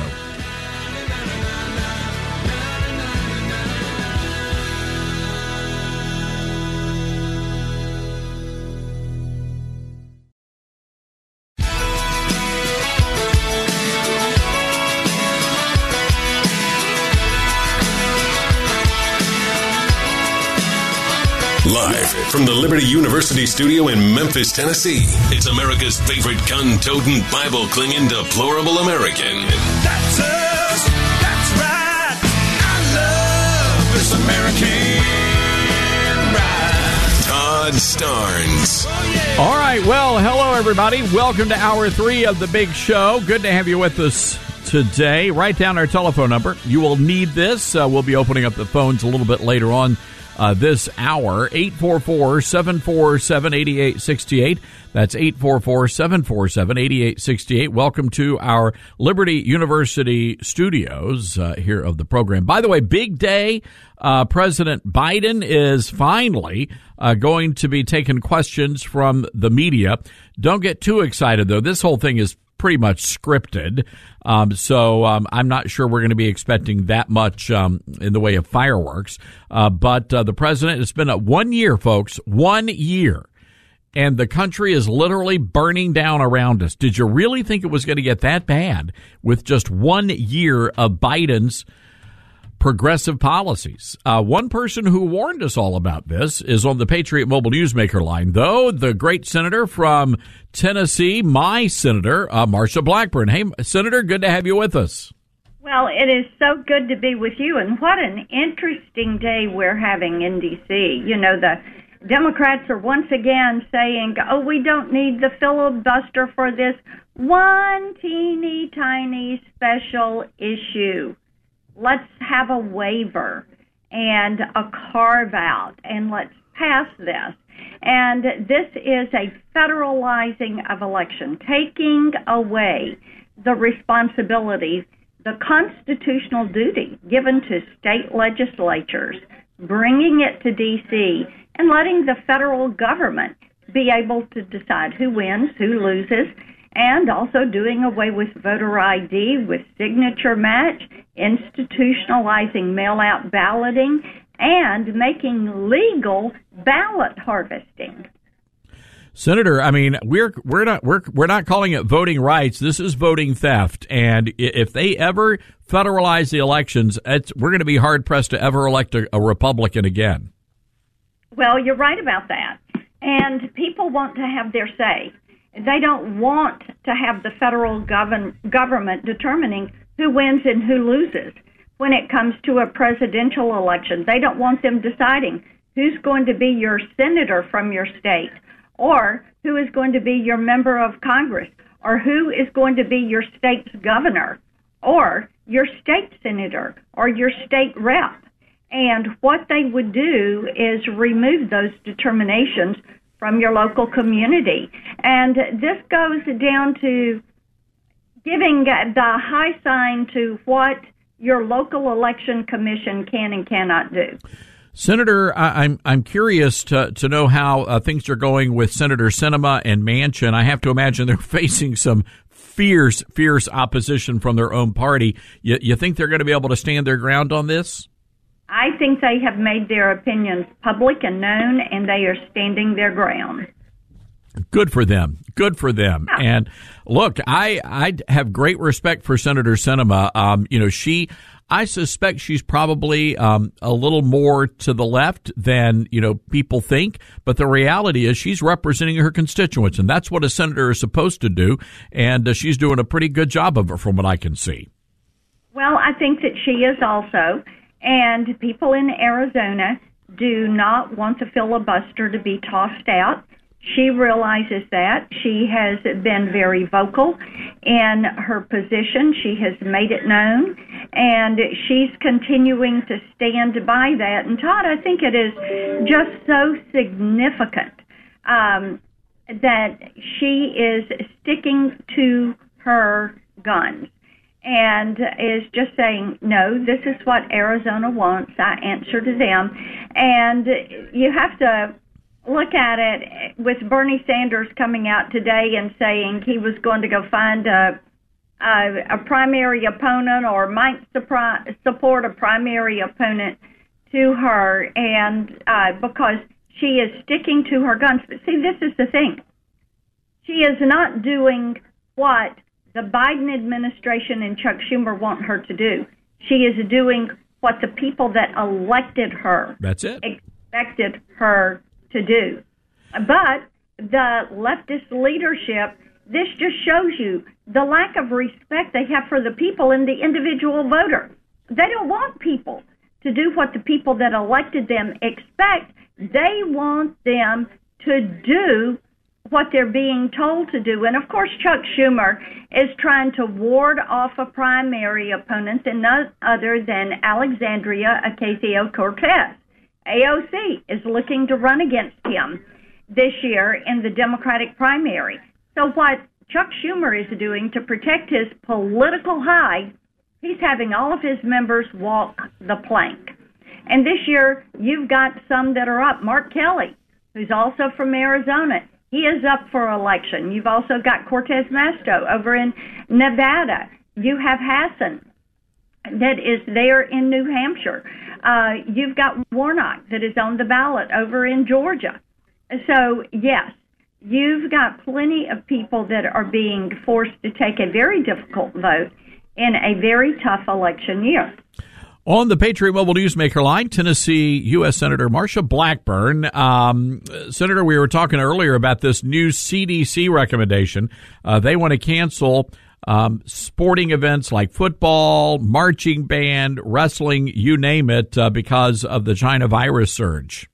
Live from the Liberty University studio in Memphis, Tennessee, it's America's favorite gun-toting, Bible-clinging, deplorable American. That's us. That's right. I love this American ride. Todd Starnes. All right. Well, hello, everybody. Welcome to hour three of the big show. Good to have you with us today. Write down our telephone number. You will need this. Uh, we'll be opening up the phones a little bit later on Uh, this hour, eight four four, seven four seven, eight eight six eight. That's eight four four, seven four seven, eight eight six eight. Welcome to our Liberty University studios uh, here of the program. By the way, big day. Uh, President Biden is finally uh, going to be taking questions from the media. Don't get too excited, though. This whole thing is pretty much scripted. Um, so um, I'm not sure we're going to be expecting that much um, in the way of fireworks. Uh, but uh, the president, it's been a one year, folks, one year. And the country is literally burning down around us. Did you really think it was going to get that bad with just one year of Biden's progressive policies? Uh, one person who warned us all about this is on the Patriot Mobile Newsmaker line, though, the great senator from Tennessee, my senator, uh, Marsha Blackburn. Hey, Senator, good to have you with us. Well, it is so good to be with you, and what an interesting day we're having in D C. You know, the Democrats are once again saying, oh, we don't need the filibuster for this one teeny tiny special issue. Let's have a waiver and a carve-out, and let's pass this. And this is a federalizing of election, taking away the responsibility, the constitutional duty given to state legislatures, bringing it to D C, and letting the federal government be able to decide who wins, who loses, and also doing away with voter I D, with signature match, institutionalizing mail-out balloting, and making legal ballot harvesting. Senator, I mean, we're we're not we're we're not calling it voting rights. This is voting theft. And if they ever federalize the elections, it's, we're going to be hard pressed to ever elect a, a Republican again. Well, you're right about that. And people want to have their say. They don't want to have the federal govern, government determining who wins and who loses when it comes to a presidential election. They don't want them deciding who's going to be your senator from your state, or who is going to be your member of Congress, or who is going to be your state's governor, or your state senator, or your state rep. And what they would do is remove those determinations from your local community. And this goes down to giving the high sign to what your local election commission can and cannot do. Senator, I, I'm I'm curious to to know how uh, things are going with Senator Sinema and Manchin. I have to imagine they're facing some fierce, fierce opposition from their own party. You, you think they're going to be able to stand their ground on this? I think they have made their opinions public and known, and they are standing their ground. Good for them. Good for them. Yeah. And look, I I have great respect for Senator Sinema. Um, you know, she. I suspect she's probably um, a little more to the left than, you know, people think. But the reality is she's representing her constituents, and that's what a senator is supposed to do. And uh, she's doing a pretty good job of it from what I can see. Well, I think that she is also. And people in Arizona do not want the filibuster to be tossed out. She realizes that. She has been very vocal in her position. She has made it known, and she's continuing to stand by that. And Todd, I think it is just so significant um, that she is sticking to her guns and is just saying, no, this is what Arizona wants. I answer to them. And you have to look at it with Bernie Sanders coming out today and saying he was going to go find a a, a primary opponent or might supri- support a primary opponent to her, and uh, because she is sticking to her guns. But see, this is the thing. She is not doing what the Biden administration and Chuck Schumer want her to do. She is doing what the people that elected her That's it. expected her to do. But the leftist leadership, this just shows you the lack of respect they have for the people and the individual voter. They don't want people to do what the people that elected them expect. They want them to do what they're being told to do. And of course, Chuck Schumer is trying to ward off a primary opponent and none other than Alexandria Ocasio-Cortez. A O C is looking to run against him this year in the Democratic primary. So what Chuck Schumer is doing to protect his political hide, he's having all of his members walk the plank. And this year, you've got some that are up. Mark Kelly, who's also from Arizona, he is up for election. You've also got Cortez Masto over in Nevada. You have Hassan that is there in New Hampshire. Uh, you've got Warnock that is on the ballot over in Georgia. So, yes, you've got plenty of people that are being forced to take a very difficult vote in a very tough election year. On the Patriot Mobile Newsmaker line, Tennessee U S Senator Marsha Blackburn. Um, Senator, we were talking earlier about this new C D C recommendation. Uh, they want to cancel Um, sporting events like football, marching band, wrestling, you name it, uh, because of the China virus surge.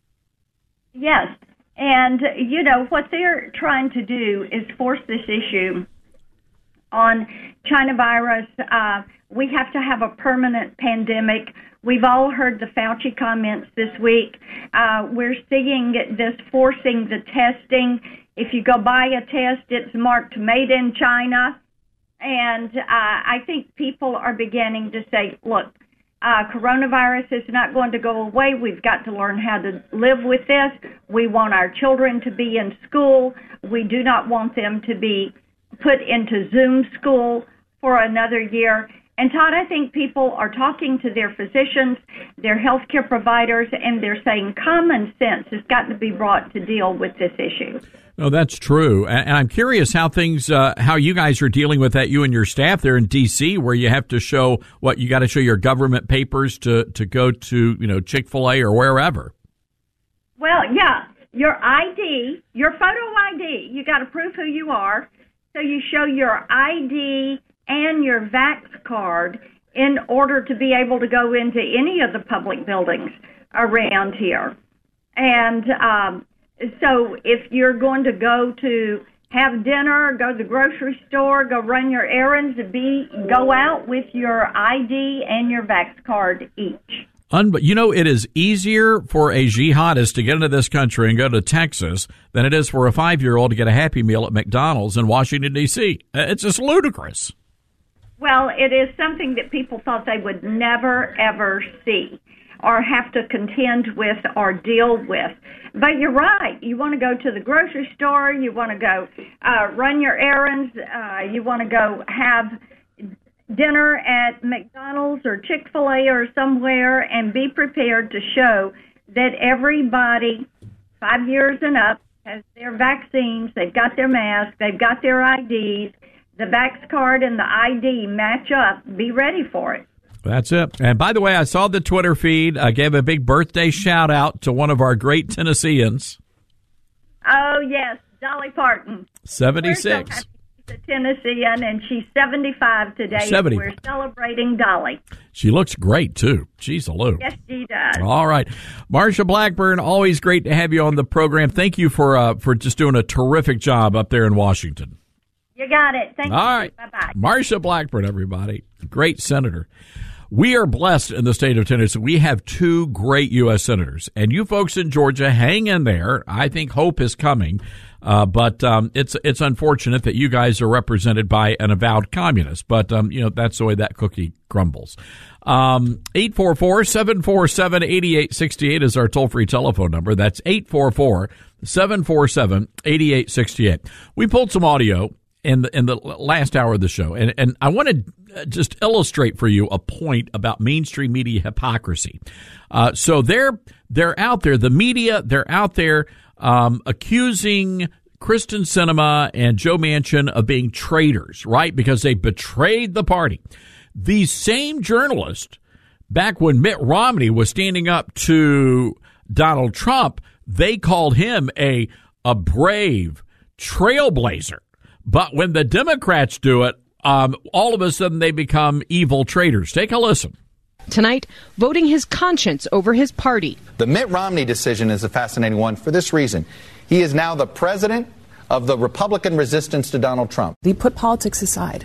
Yes. And, you know, what they're trying to do is force this issue on China virus. Uh, we have to have a permanent pandemic. We've all heard the Fauci comments this week. Uh, we're seeing this forcing the testing. If you go buy a test, it's marked made in China. And uh, I think people are beginning to say, look, uh, coronavirus is not going to go away. We've got to learn how to live with this. We want our children to be in school. We do not want them to be put into Zoom school for another year. And Todd, I think people are talking to their physicians, their healthcare providers, and they're saying common sense has got to be brought to deal with this issue. No, that's true. And I'm curious how things, uh, how you guys are dealing with that, you and your staff there in D C, where you have to show what you got to show your government papers to, to go to, you know, Chick-fil-A or wherever. Well, yeah, your I D, your photo I D, you got to prove who you are. So you show your I D and your Vax card in order to be able to go into any of the public buildings around here. And um, so if you're going to go to have dinner, go to the grocery store, go run your errands, be go out with your I D and your Vax card each. Un- you know, it is easier for a jihadist to get into this country and go to Texas than it is for a five-year-old to get a Happy Meal at McDonald's in Washington, D C It's just ludicrous. Well, it is something that people thought they would never, ever see. or have to contend with or deal with. But you're right. You want to go to the grocery store. You want to go uh, run your errands. Uh, you want to go have dinner at McDonald's or Chick-fil-A or somewhere and be prepared to show that everybody five years and up has their vaccines, they've got their masks, they've got their I Ds, the Vax card and the I D match up. Be ready for it. That's it. And by the way, I saw the Twitter feed. I gave a big birthday shout out to one of our great Tennesseans. Oh, yes, Dolly Parton. seventy-six. She's a Tennessean, and she's seventy-five today. seventy. We're celebrating Dolly. She looks great, too. Jeez, hello. Yes, she does. All right. Marsha Blackburn, always great to have you on the program. Thank you for uh, for just doing a terrific job up there in Washington. You got it. Thank All you. right. Bye-bye. Marsha Blackburn, everybody. Great senator. We are blessed in the state of Tennessee. We have two great U S senators. And you folks in Georgia, hang in there. I think hope is coming. Uh, but um, it's it's unfortunate that you guys are represented by an avowed communist. But, um, you know, that's the way that cookie crumbles. Um, eight four four, seven four seven, eight eight six eight is our toll-free telephone number. That's eight four four, seven four seven, eight eight six eight. We pulled some audio in the in the last hour of the show, and, and I want to just illustrate for you a point about mainstream media hypocrisy. Uh, so they're they're out there, the media, they're out there um, accusing Kristen Sinema and Joe Manchin of being traitors, right? Because they betrayed the party. These same journalists, back when Mitt Romney was standing up to Donald Trump, they called him a a brave trailblazer. But when the Democrats do it, um, all of a sudden they become evil traitors. Take a listen. Tonight, voting his conscience over his party. The Mitt Romney decision is a fascinating one for this reason. He is now the president of the Republican resistance to Donald Trump. He put politics aside.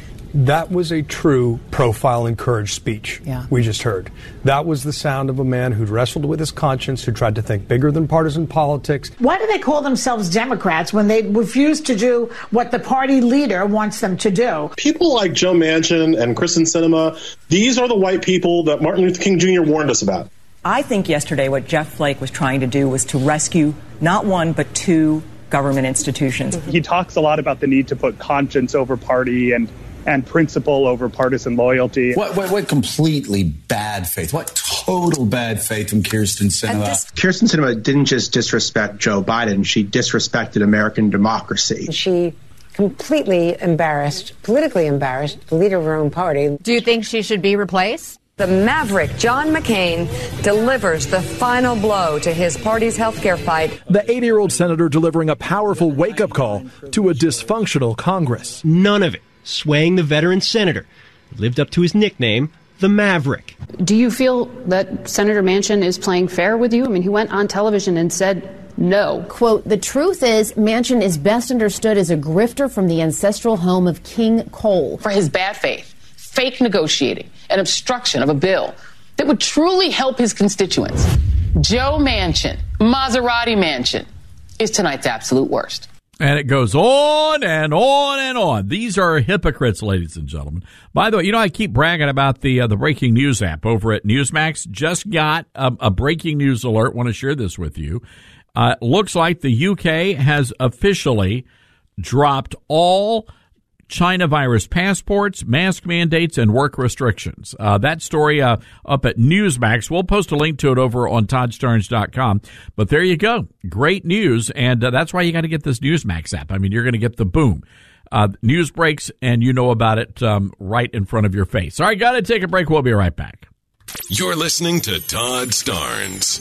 That was a true profile and courage speech yeah. we just heard. That was the sound of a man who'd wrestled with his conscience, who tried to think bigger than partisan politics. Why do they call themselves Democrats when they refuse to do what the party leader wants them to do? People like Joe Manchin and Kristen Sinema, these are the white people that Martin Luther King Junior warned us about. I think yesterday what Jeff Flake was trying to do was to rescue not one but two government institutions. He talks a lot about the need to put conscience over party and and principle over partisan loyalty. What, what, what completely bad faith, what total bad faith from Kirsten Sinema. This- Kirsten Sinema didn't just disrespect Joe Biden, she disrespected American democracy. She completely embarrassed, politically embarrassed, the leader of her own party. Do you think she should be replaced? The maverick, John McCain, delivers the final blow to his party's health care fight. The eighty-year-old senator delivering a powerful wake-up call to a dysfunctional Congress. None of it swaying the veteran senator who lived up to his nickname, the Maverick. Do you feel that Senator Manchin is playing fair with you? I mean, he went on television and said no. Quote, the truth is Manchin is best understood as a grifter from the ancestral home of King Cole. For his bad faith, fake negotiating, and obstruction of a bill that would truly help his constituents. Joe Manchin, Maserati Manchin, is tonight's absolute worst. And it goes on and on and on. These are hypocrites, ladies and gentlemen. By the way, you know, I keep bragging about the uh, the breaking news app over at Newsmax. Just got a, a breaking news alert. Want to share this with you. Uh, looks like the U K has officially dropped all China virus passports, mask mandates, and work restrictions. Uh, that story uh, up at Newsmax. We'll post a link to it over on Todd Starnes dot com. But there you go. Great news. And uh, that's why you got to get this Newsmax app. I mean, you're going to get the boom. Uh, news breaks, and you know about it um, right in front of your face. All right, got to take a break. We'll be right back. You're listening to Todd Starnes.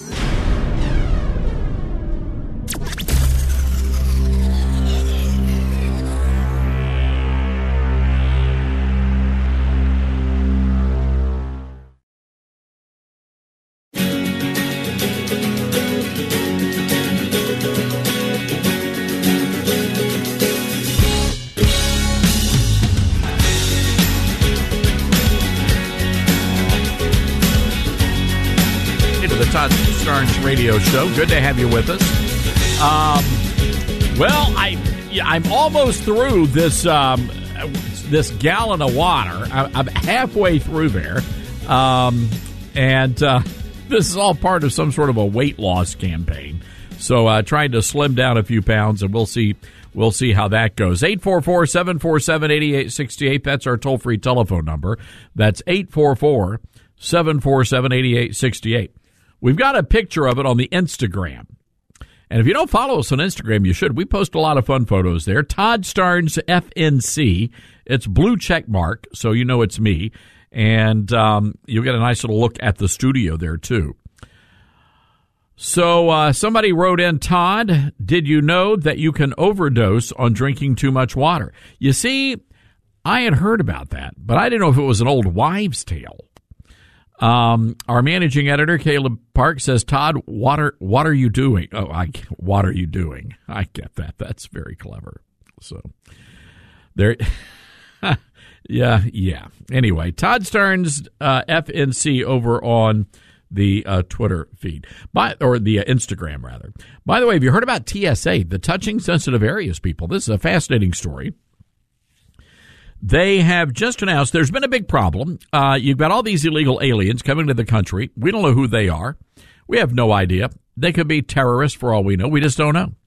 Todd Starnes radio show. Good to have you with us. Um, well, I I'm almost through this um, this gallon of water. I, I'm halfway through there, um, and uh, This is all part of some sort of a weight loss campaign. So uh, trying to slim down a few pounds, and we'll see we'll see how that goes. eight four four, seven four seven, eight eight six eight. That's our toll-free telephone number. That's eight four four, seven four seven, eight eight six eight. We've got a picture of it on the Instagram. And if you don't follow us on Instagram, you should. We post a lot of fun photos there. Todd Starnes F N C. It's blue check mark, so you know it's me. And um, you'll get a nice little look at the studio there, too. So uh, somebody wrote in, Todd, did you know that you can overdose on drinking too much water? You see, I had heard about that, but I didn't know if it was an old wives' tale. Um, our managing editor, Caleb Park, says, Todd, what are, what are you doing? Oh, I, what are you doing? I get that. That's very clever. So there, yeah, yeah. Anyway, Todd Starnes, uh, F N C over on the uh, Twitter feed, by or the uh, Instagram rather. By the way, have you heard about T S A, the Touching Sensitive Areas people? This is a fascinating story. They have just announced there's been a big problem. Uh, you've got all these illegal aliens coming to the country. We don't know who they are. We have no idea. They could be terrorists for all we know. We just don't know.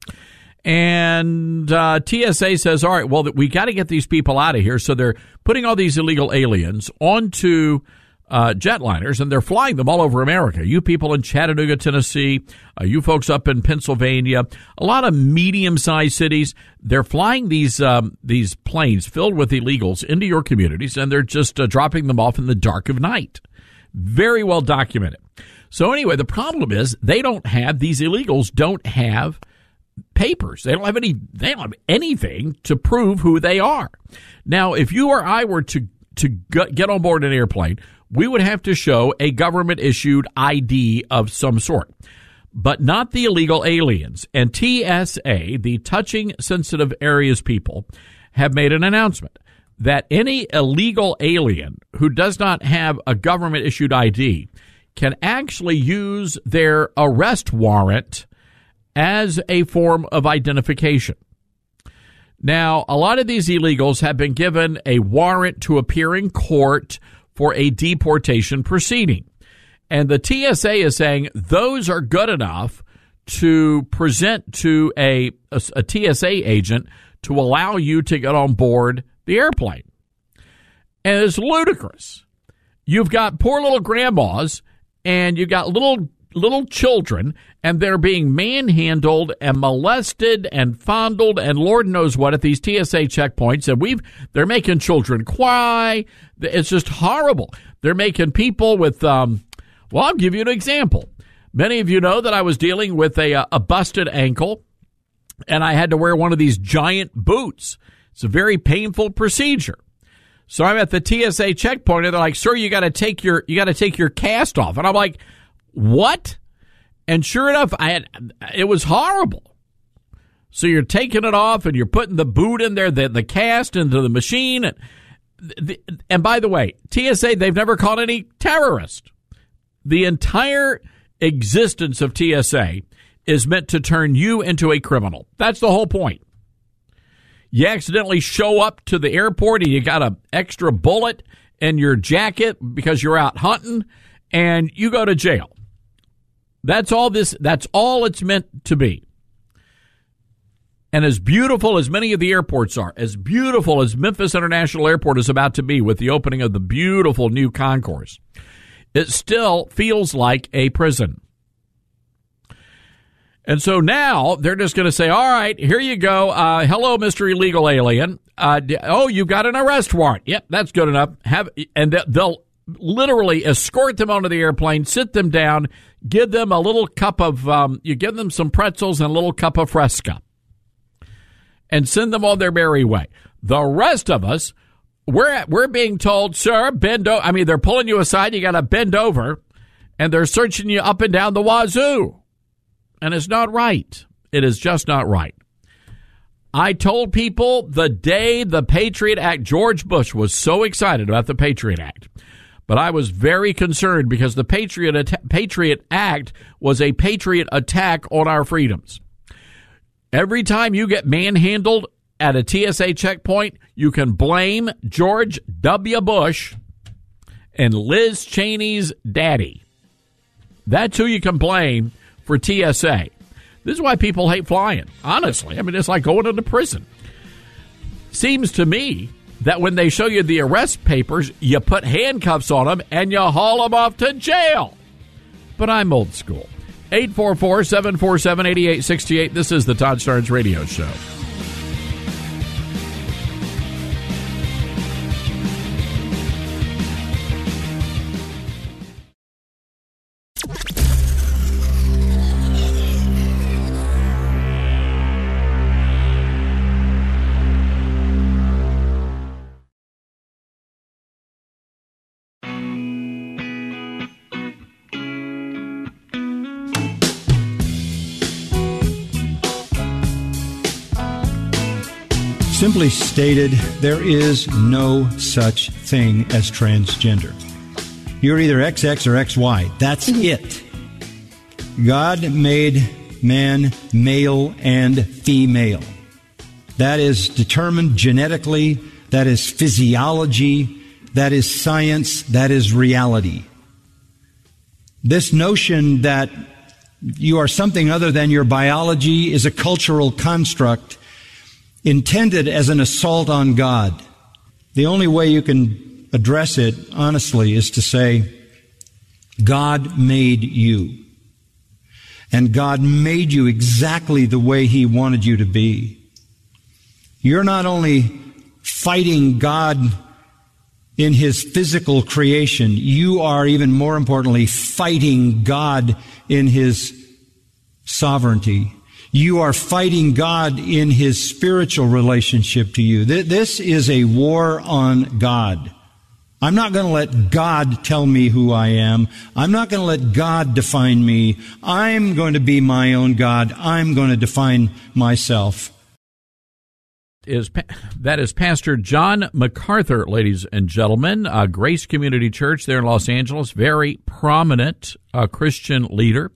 And uh, T S A says, all right, well, we got to get these people out of here. So they're putting all these illegal aliens onto uh, jetliners, and they're flying them all over America. You people in Chattanooga, Tennessee, uh, you folks up in Pennsylvania, a lot of medium-sized cities, they're flying these um, these planes filled with illegals into your communities, and they're just uh, dropping them off in the dark of night. Very well documented. So anyway, the problem is they don't have, these illegals don't have papers. They don't have any, they don't have anything to prove who they are. Now, if you or I were to, to get on board an airplane, we would have to show a government-issued I D of some sort, but not the illegal aliens. And T S A, the Touching Sensitive Areas people, have made an announcement that any illegal alien who does not have a government-issued I D can actually use their arrest warrant as a form of identification. Now, a lot of these illegals have been given a warrant to appear in court for a deportation proceeding. And the T S A is saying those are good enough to present to a, a, a T S A agent to allow you to get on board the airplane. And it's ludicrous. You've got poor little grandmas and you've got little little children, and they're being manhandled and molested and fondled and Lord knows what at these T S A checkpoints. And we've they're making children cry. It's just horrible. They're making people with, um, well, I'll give you an example. Many of you know that I was dealing with a, a busted ankle, and I had to wear one of these giant boots. It's a very painful procedure. So I'm at the T S A checkpoint, and they're like, "Sir, you got to take your you got to take your cast off." And I'm like, "What?" And sure enough, I had it was horrible. So you're taking it off, and you're putting the boot in there, the the cast into the machine, and the, and by the way, T S A, they've never caught any terrorist. The entire existence of T S A is meant to turn you into a criminal. That's the whole point. You accidentally show up to the airport and you got an extra bullet in your jacket because you're out hunting, and you go to jail. That's all this, that's all it's meant to be. And as beautiful as many of the airports are, as beautiful as Memphis International Airport is about to be with the opening of the beautiful new concourse, it still feels like a prison. And so now they're just going to say, all right, here you go. Uh, hello, Mister Illegal Alien. Uh, oh, you've got an arrest warrant. Yep, that's good enough. Have And they'll literally escort them onto the airplane, sit them down, give them a little cup of, um, you give them some pretzels and a little cup of Fresca, and send them on their merry way. The rest of us, we're we're being told, sir, bend over. I mean, they're pulling you aside. You got to bend over, and they're searching you up and down the wazoo. And it's not right. It is just not right. I told people the day the Patriot Act, George Bush was so excited about the Patriot Act, but I was very concerned because the Patriot Patriot Act was a patriot attack on our freedoms. Every time you get manhandled at a T S A checkpoint, you can blame George W. Bush and Liz Cheney's daddy. That's who you can blame for T S A. This is why people hate flying, honestly. I mean, it's like going into prison. Seems to me that when they show you the arrest papers, you put handcuffs on them and you haul them off to jail. But I'm old school. eight four four, seven four seven, eight eight six eight. This is the Todd Starnes Radio Show. Simply stated, there is no such thing as transgender. You're either X X or X Y. That's it. God made man male and female. That is determined genetically. That is physiology. That is science. That is reality. This notion that you are something other than your biology is a cultural construct intended as an assault on God. The only way you can address it, honestly, is to say, God made you. And God made you exactly the way He wanted you to be. You're not only fighting God in His physical creation, you are, even more importantly, fighting God in His sovereignty. You are fighting God in His spiritual relationship to you. This is a war on God. I'm not going to let God tell me who I am. I'm not going to let God define me. I'm going to be my own God. I'm going to define myself. Is that is Pastor John MacArthur, ladies and gentlemen, uh, Grace Community Church there in Los Angeles, very prominent uh, Christian leader.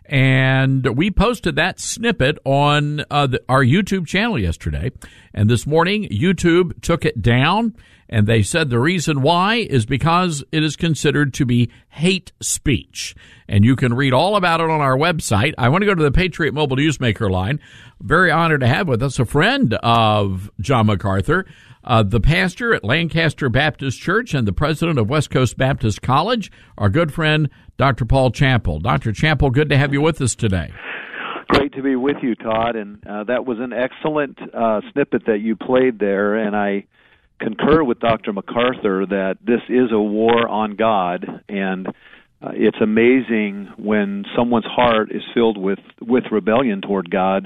And we posted that snippet on uh, the, our YouTube channel yesterday. And this morning, YouTube took it down, and they said the reason why is because it is considered to be hate speech. And you can read all about it on our website. I want to go to the Patriot Mobile Newsmaker line. Very honored to have with us a friend of John MacArthur, uh, the pastor at Lancaster Baptist Church and the president of West Coast Baptist College, our good friend, Doctor Paul Champel. Doctor Champel, good to have you with us today. Great to be with you, Todd, and uh, that was an excellent uh, snippet that you played there, and I concur with Doctor MacArthur that this is a war on God, and uh, it's amazing when someone's heart is filled with, with rebellion toward God.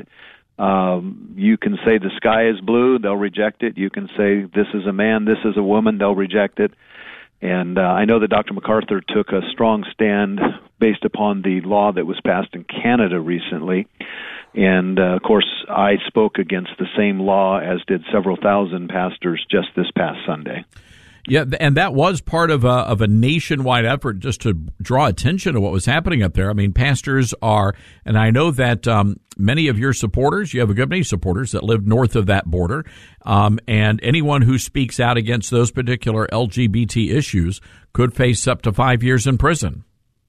Um, you can say the sky is blue, they'll reject it. You can say this is a man, this is a woman, they'll reject it. And uh, I know that Doctor MacArthur took a strong stand based upon the law that was passed in Canada recently. And, uh, of course, I spoke against the same law, as did several thousand pastors just this past Sunday. Yeah, and that was part of a, of a nationwide effort just to draw attention to what was happening up there. I mean, pastors are, and I know that um, many of your supporters, you have a good many supporters that live north of that border, um, and anyone who speaks out against those particular L G B T issues could face up to five years in prison.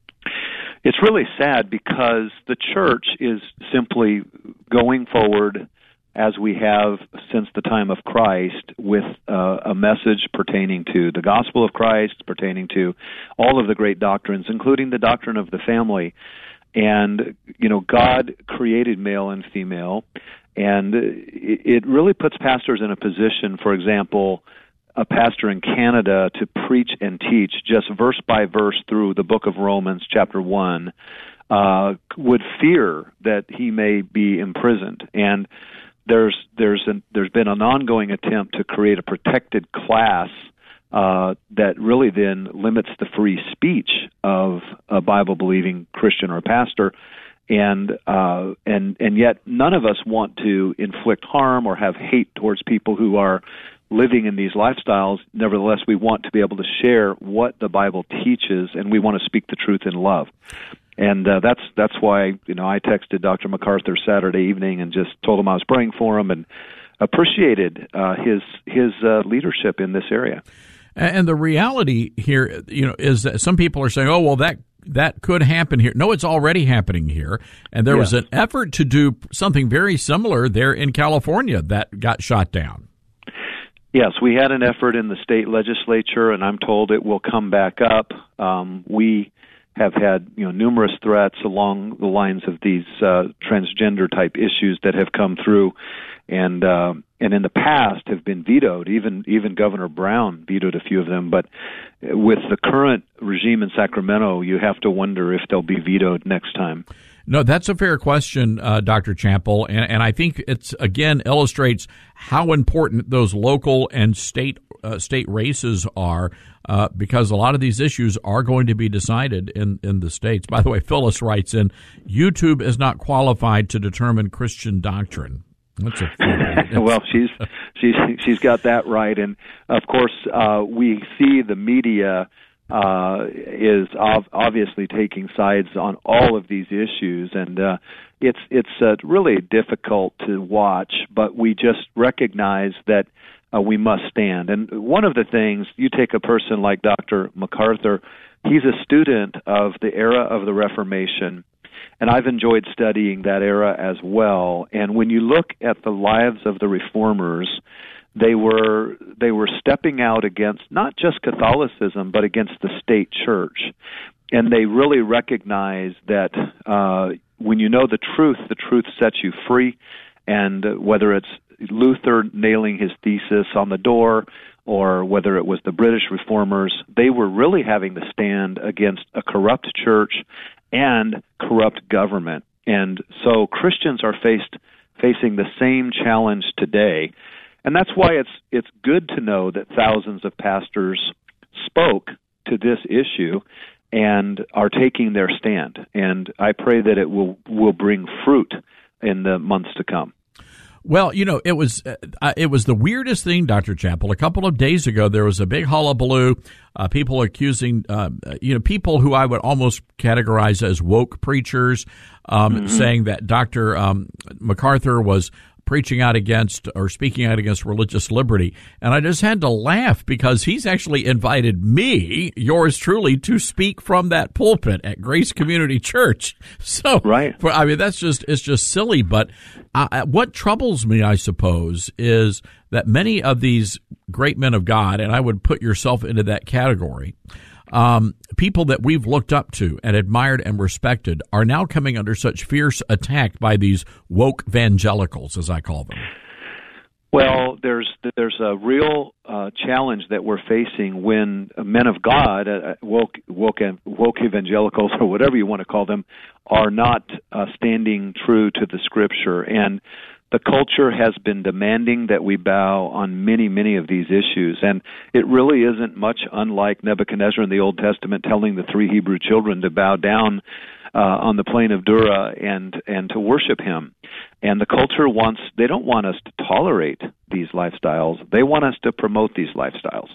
It's really sad because the church is simply going forward as we have since the time of Christ, with uh, a message pertaining to the gospel of Christ, pertaining to all of the great doctrines, including the doctrine of the family. And, you know, God created male and female, and it, it really puts pastors in a position, for example, a pastor in Canada to preach and teach just verse by verse through the book of Romans, chapter one, uh, would fear that he may be imprisoned. And There's there's an, there's been an ongoing attempt to create a protected class uh, that really then limits the free speech of a Bible-believing Christian or pastor, and uh, and and yet none of us want to inflict harm or have hate towards people who are living in these lifestyles. Nevertheless, we want to be able to share what the Bible teaches, and we want to speak the truth in love. And uh, that's that's why, you know, I texted Doctor MacArthur Saturday evening and just told him I was praying for him and appreciated uh, his his uh, leadership in this area. And the reality here, you know, is that some people are saying, "Oh, well, that that could happen here. No, it's already happening here. And there yes. was an effort to do something very similar there in California that got shot down. Yes, we had an effort in the state legislature, and I'm told it will come back up. Um, we have had, you know, numerous threats along the lines of these uh, transgender type issues that have come through, and uh, and in the past have been vetoed. Even even Governor Brown vetoed a few of them. But with the current regime in Sacramento, you have to wonder if they'll be vetoed next time. No, that's a fair question, uh, Doctor Champel, and, and I think it's again illustrates how important those local and state uh, state races are, uh, because a lot of these issues are going to be decided in, in the states. By the way, Phyllis writes in, YouTube is not qualified to determine Christian doctrine. That's a well, she's she's she's got that right, and of course uh, we see the media uh, is ov- obviously taking sides on all of these issues, and uh, it's it's uh, really difficult to watch. But we just recognize that uh, we must stand. And one of the things, you take a person like Doctor MacArthur, he's a student of the era of the Reformation. And I've enjoyed studying that era as well. And when you look at the lives of the reformers, they were they were stepping out against not just Catholicism, but against the state church. And they really recognized that uh, when you know the truth, the truth sets you free. And uh, whether it's Luther nailing his thesis on the door, or whether it was the British reformers, they were really having to stand against a corrupt church and corrupt government. And so Christians are faced facing the same challenge today. And that's why it's it's good to know that thousands of pastors spoke to this issue and are taking their stand. And I pray that it will will bring fruit in the months to come. Well, you know, it was uh, it was the weirdest thing, Doctor Champel. A couple of days ago, there was a big hullabaloo. Uh, people accusing, uh, you know, people who I would almost categorize as woke preachers, um, mm-hmm. saying that Doctor Um, MacArthur was preaching out against or speaking out against religious liberty. And I just had to laugh because he's actually invited me, yours truly, to speak from that pulpit at Grace Community Church. So, right. For, I mean, that's just, it's just silly. But uh, what troubles me, I suppose, is that many of these great men of God, and I would put yourself into that category, Um, people that we've looked up to and admired and respected are now coming under such fierce attack by these woke evangelicals, as I call them. Well, there's there's a real uh, challenge that we're facing when men of God, uh, woke, woke woke evangelicals, or whatever you want to call them, are not uh, standing true to the Scripture. And the culture has been demanding that we bow on many, many of these issues. And it really isn't much unlike Nebuchadnezzar in the Old Testament telling the three Hebrew children to bow down uh, on the plain of Dura and, and to worship him. And the culture wants, they don't want us to tolerate these lifestyles. They want us to promote these lifestyles.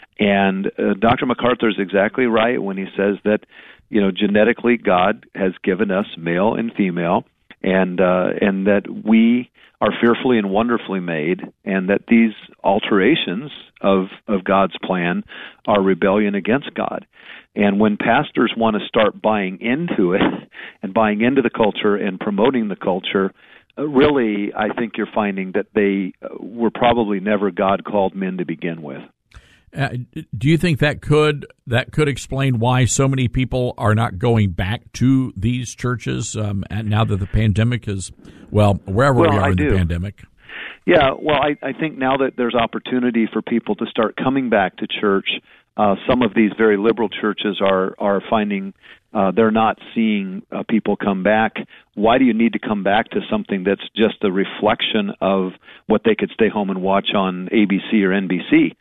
And uh, Doctor MacArthur is exactly right when he says that, you know, genetically God has given us male and female, and uh, and that we are fearfully and wonderfully made, and that these alterations of, of God's plan are rebellion against God. And when pastors want to start buying into it and buying into the culture and promoting the culture, uh, really, I think you're finding that they uh, were probably never God-called men to begin with. Uh, do you think that could that could explain why so many people are not going back to these churches um, and now that the pandemic is, well, wherever well, we are I in do. the pandemic? Yeah, well, I, I think now that there's opportunity for people to start coming back to church, uh, some of these very liberal churches are, are finding uh, they're not seeing uh, people come back. Why do you need to come back to something that's just a reflection of what they could stay home and watch on A B C or N B C?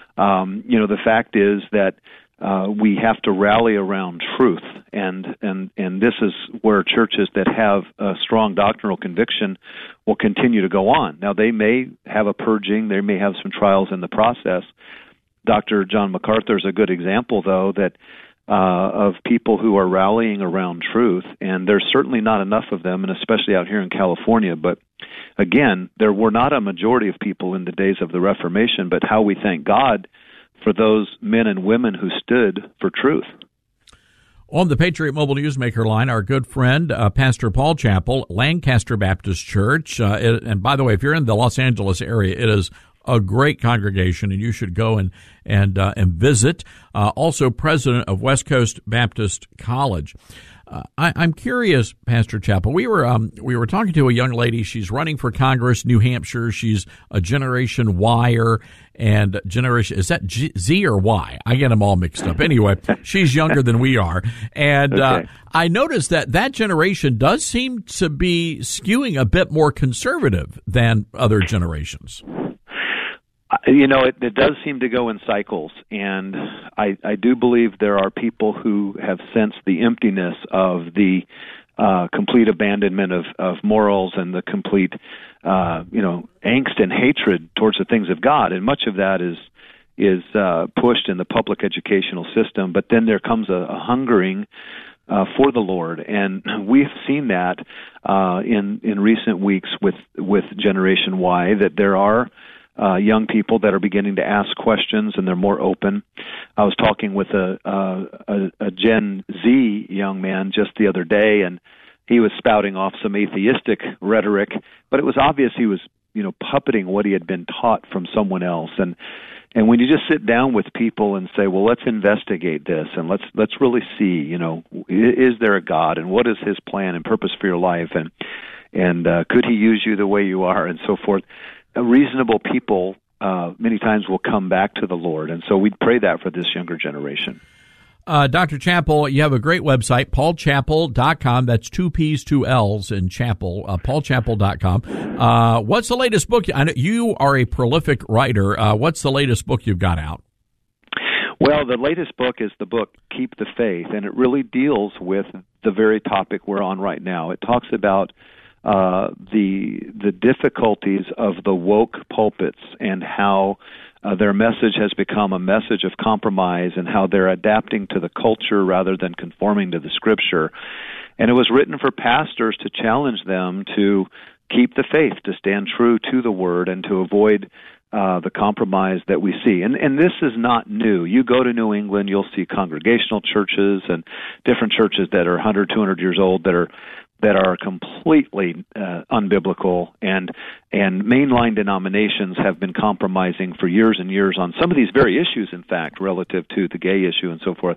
Um, you know, the fact is that uh, we have to rally around truth, and, and, and this is where churches that have a strong doctrinal conviction will continue to go on. Now, they may have a purging, they may have some trials in the process. Doctor John MacArthur is a good example, though, that uh, of people who are rallying around truth, and there's certainly not enough of them, and especially out here in California. But again, there were not a majority of people in the days of the Reformation, but how we thank God for those men and women who stood for truth. On the Patriot Mobile Newsmaker line, our good friend, uh, Pastor Paul Chappell, Lancaster Baptist Church. Uh, it, and by the way, if you're in the Los Angeles area, it is a great congregation, and you should go and and uh, and visit. Uh, also, president of West Coast Baptist College. Uh, I, I'm curious, Pastor Chappell. We were um, we were talking to a young lady. She's running for Congress, New Hampshire. She's a Generation Y-er and Generation. Is that G, Z or Y? I get them all mixed up. Anyway, she's younger than we are, and okay. uh, I noticed that that generation does seem to be skewing a bit more conservative than other generations. You know, it, it does seem to go in cycles, and I, I do believe there are people who have sensed the emptiness of the uh, complete abandonment of, of morals and the complete, uh, you know, angst and hatred towards the things of God, and much of that is is uh, pushed in the public educational system. But then there comes a, a hungering uh, for the Lord, and we've seen that uh, in in recent weeks with with Generation Y, that there are Uh, young people that are beginning to ask questions, and they're more open. I was talking with a, a, a Gen Z young man just the other day, and he was spouting off some atheistic rhetoric, but it was obvious he was, you know, puppeting what he had been taught from someone else. And and when you just sit down with people and say, well, let's investigate this, and let's let's really see, you know, is there a God, and what is His plan and purpose for your life, and and uh, could He use you the way you are, and so forth. Reasonable people uh, many times will come back to the Lord, and so we pray that for this younger generation. Uh, Doctor Chappell, you have a great website, paul chappell dot com. That's two P's, two L's in Chappell, uh, paul chappell dot com. Uh, what's the latest book? I know you are a prolific writer. Uh, what's the latest book you've got out? Well, the latest book is the book Keep the Faith, and it really deals with the very topic we're on right now. It talks about Uh, the the difficulties of the woke pulpits and how uh, their message has become a message of compromise, and how they're adapting to the culture rather than conforming to the Scripture. And it was written for pastors to challenge them to keep the faith, to stand true to the Word, and to avoid uh, the compromise that we see. And, and this is not new. You go to New England, you'll see congregational churches and different churches that are one hundred, two hundred years old that are that are completely uh, unbiblical, and and mainline denominations have been compromising for years and years on some of these very issues, in fact, relative to the gay issue and so forth.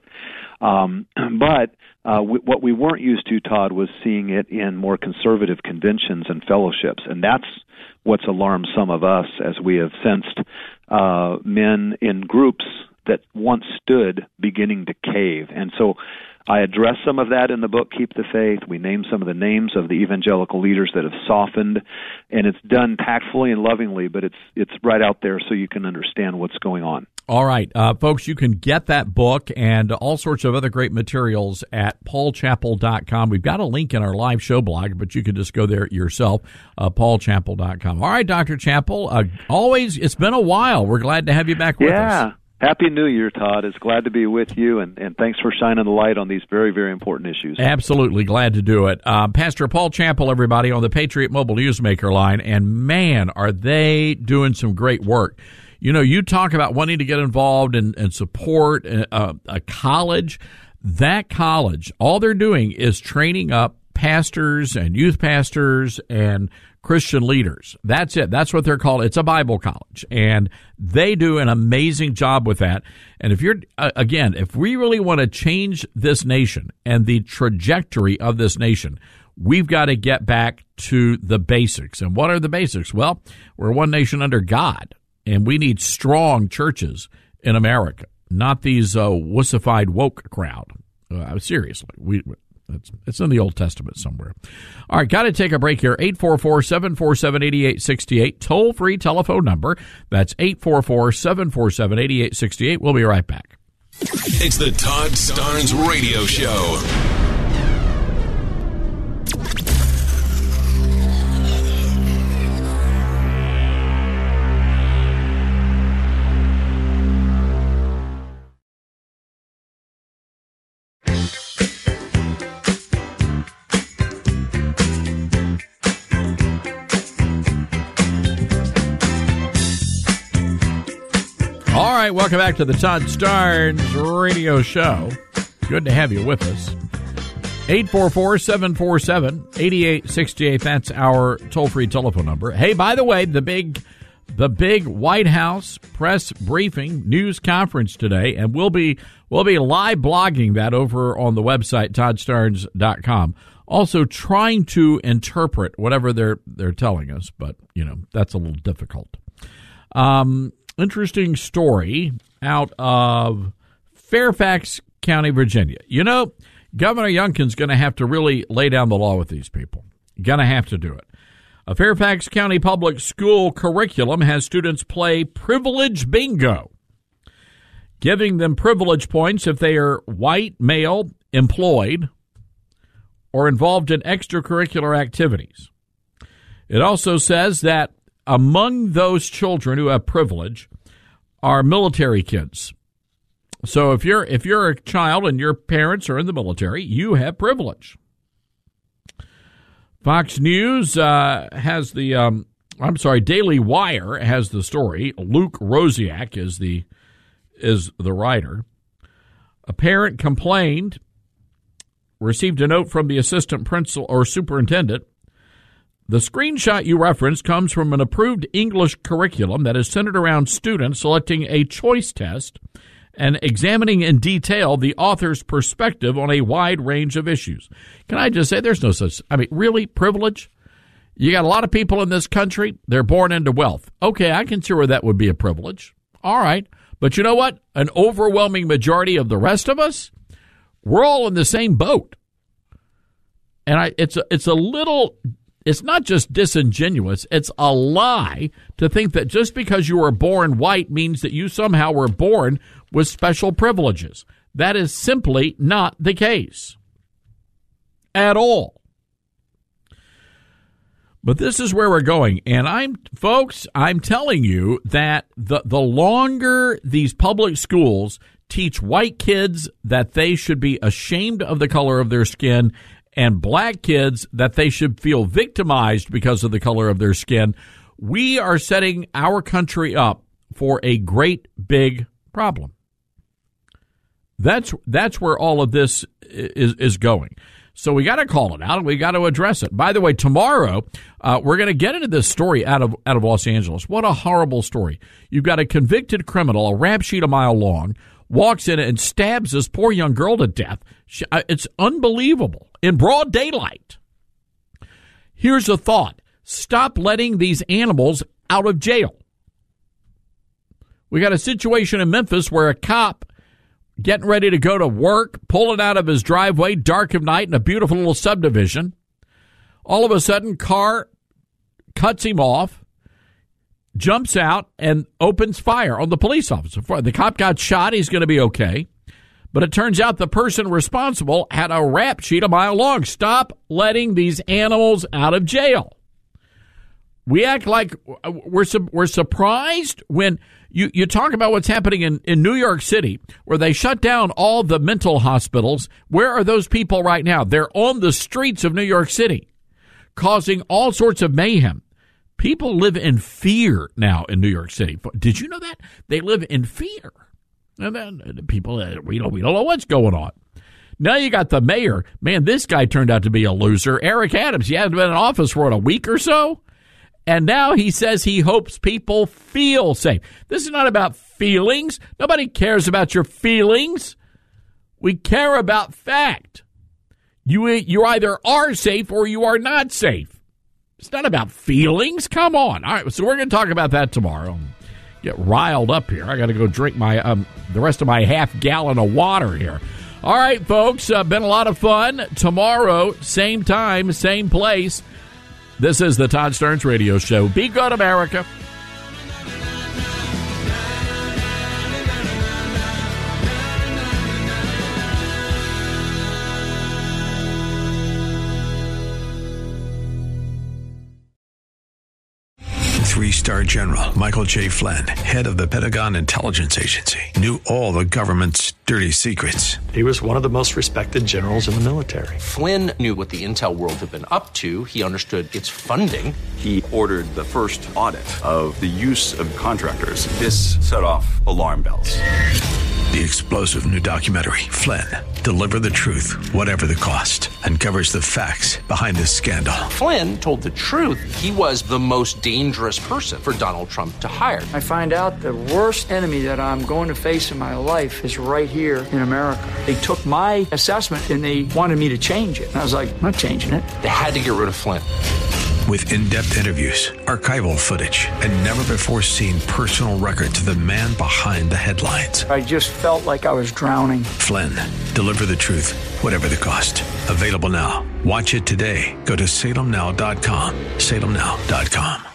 Um, but uh, w- what we weren't used to, Todd, was seeing it in more conservative conventions and fellowships, and that's what's alarmed some of us as we have sensed uh, men in groups that once stood beginning to cave. And so I address some of that in the book, Keep the Faith. We name some of the names of the evangelical leaders that have softened, and it's done tactfully and lovingly, but it's it's right out there so you can understand what's going on. All right, uh, folks, you can get that book and all sorts of other great materials at paul chappell dot com. We've got a link in our live show blog, but you can just go there yourself, uh, paul chappell dot com. All right, Doctor Chappell, uh, always, it's been a while. We're glad to have you back with yeah. us. Yeah. Happy New Year, Todd. It's glad to be with you, and, and thanks for shining the light on these very, very important issues. Absolutely. Glad to do it. Uh, Pastor Paul Chappell, everybody, on the Patriot Mobile Newsmaker line, and man, are they doing some great work. You know, you talk about wanting to get involved and, and support a, a college. That college, all they're doing is training up pastors and youth pastors and Christian leaders. That's it. That's what they're called. It's a Bible college, and they do an amazing job with that. And if you're, uh, again, if we really want to change this nation and the trajectory of this nation, we've got to get back to the basics. And what are the basics? Well, we're one nation under God, and we need strong churches in America, not these uh, wussified woke crowd. Uh, seriously, we. It's, it's in the Old Testament somewhere. All right, got to take a break here. eight four four, seven four seven, eight eight six eight, toll-free telephone number. That's eight four four, seven four seven, eight eight six eight. We'll be right back. It's the Todd Starnes Radio Show. All right, welcome back to the Todd Starnes Radio Show. Good to have you with us. eight four four, seven four seven, eight eight six eight. That's our toll-free telephone number. Hey, by the way, the big the big White House press briefing news conference today, and we'll be we'll be live blogging that over on the website todd starnes dot com. Also trying to interpret whatever they're they're telling us, but you know, that's a little difficult. Um, interesting story out of Fairfax County, Virginia. You know, Governor Youngkin's going to have to really lay down the law with these people. Going to have to do it. A Fairfax County public school curriculum has students play privilege bingo, giving them privilege points if they are white, male, employed, or involved in extracurricular activities. It also says that among those children who have privilege are military kids. So if you're if you're a child and your parents are in the military, you have privilege. Fox News uh, has the, um, I'm sorry, Daily Wire has the story. Luke Rosiak is the is the writer. A parent complained, received a note from the assistant principal or superintendent. The screenshot you referenced comes from an approved English curriculum that is centered around students selecting a choice test and examining in detail the author's perspective on a wide range of issues. Can I just say there's no such, I mean, really, privilege? You got a lot of people in this country, they're born into wealth. Okay, I can see where that would be a privilege. All right. But you know what? An overwhelming majority of the rest of us, we're all in the same boat. And I, it's a, it's a little, it's not just disingenuous, it's a lie to think that just because you were born white means that you somehow were born with special privileges. That is simply not the case at all. But this is where we're going. And I'm, folks, I'm telling you that the, the longer these public schools teach white kids that they should be ashamed of the color of their skin and black kids that they should feel victimized because of the color of their skin, we are setting our country up for a great big problem. That's that's where all of this is is going. So we got to call it out and we got to address it. By the way, tomorrow uh, we're going to get into this story out of out of Los Angeles. What a horrible story! You've got a convicted criminal, a rap sheet a mile long, walks in and stabs this poor young girl to death. She, uh, it's unbelievable in broad daylight. Here's a thought: stop letting these animals out of jail. We got a situation in Memphis where a cop getting ready to go to work, pulling out of his driveway, dark of night in a beautiful little subdivision. All of a sudden, car cuts him off, jumps out, and opens fire on the police officer. The cop got shot. He's going to be okay. But it turns out the person responsible had a rap sheet a mile long. Stop letting these animals out of jail. We act like we're we're surprised when you, you talk about what's happening in, in New York City, where they shut down all the mental hospitals. Where are those people right now? They're on the streets of New York City, causing all sorts of mayhem. People live in fear now in New York City. Did you know that? They live in fear. And then people, we don't, we don't know what's going on. Now you got the mayor. Man, this guy turned out to be a loser. Eric Adams, he hasn't been in office for what, a week or so? And now he says he hopes people feel safe. This is not about feelings. Nobody cares about your feelings. We care about fact. You, you either are safe or you are not safe. It's not about feelings. Come on. All right, so we're going to talk about that tomorrow. Get riled up here. I got to go drink my um, the rest of my half gallon of water here. All right, folks, uh, been a lot of fun. Tomorrow, same time, same place. This is the Todd Starnes Radio Show. Be good, America. Three-star General Michael J. Flynn, head of the Pentagon Intelligence Agency, knew all the government's dirty secrets. He was one of the most respected generals in the military. Flynn knew what the intel world had been up to. He understood its funding. He ordered the first audit of the use of contractors. This set off alarm bells. The explosive new documentary, Flynn, Deliver the Truth, Whatever the Cost, uncovers the facts behind this scandal. Flynn told the truth. He was the most dangerous person for Donald Trump to hire. I find out the worst enemy that I'm going to face in my life is right here in America. They took my assessment and they wanted me to change it. And I was like, I'm not changing it. They had to get rid of Flynn. With in-depth interviews, archival footage, and never-before-seen personal records of the man behind the headlines. I just felt like I was drowning. Flynn, Deliver the Truth, Whatever the Cost. Available now. Watch it today. Go to salem now dot com. salem now dot com.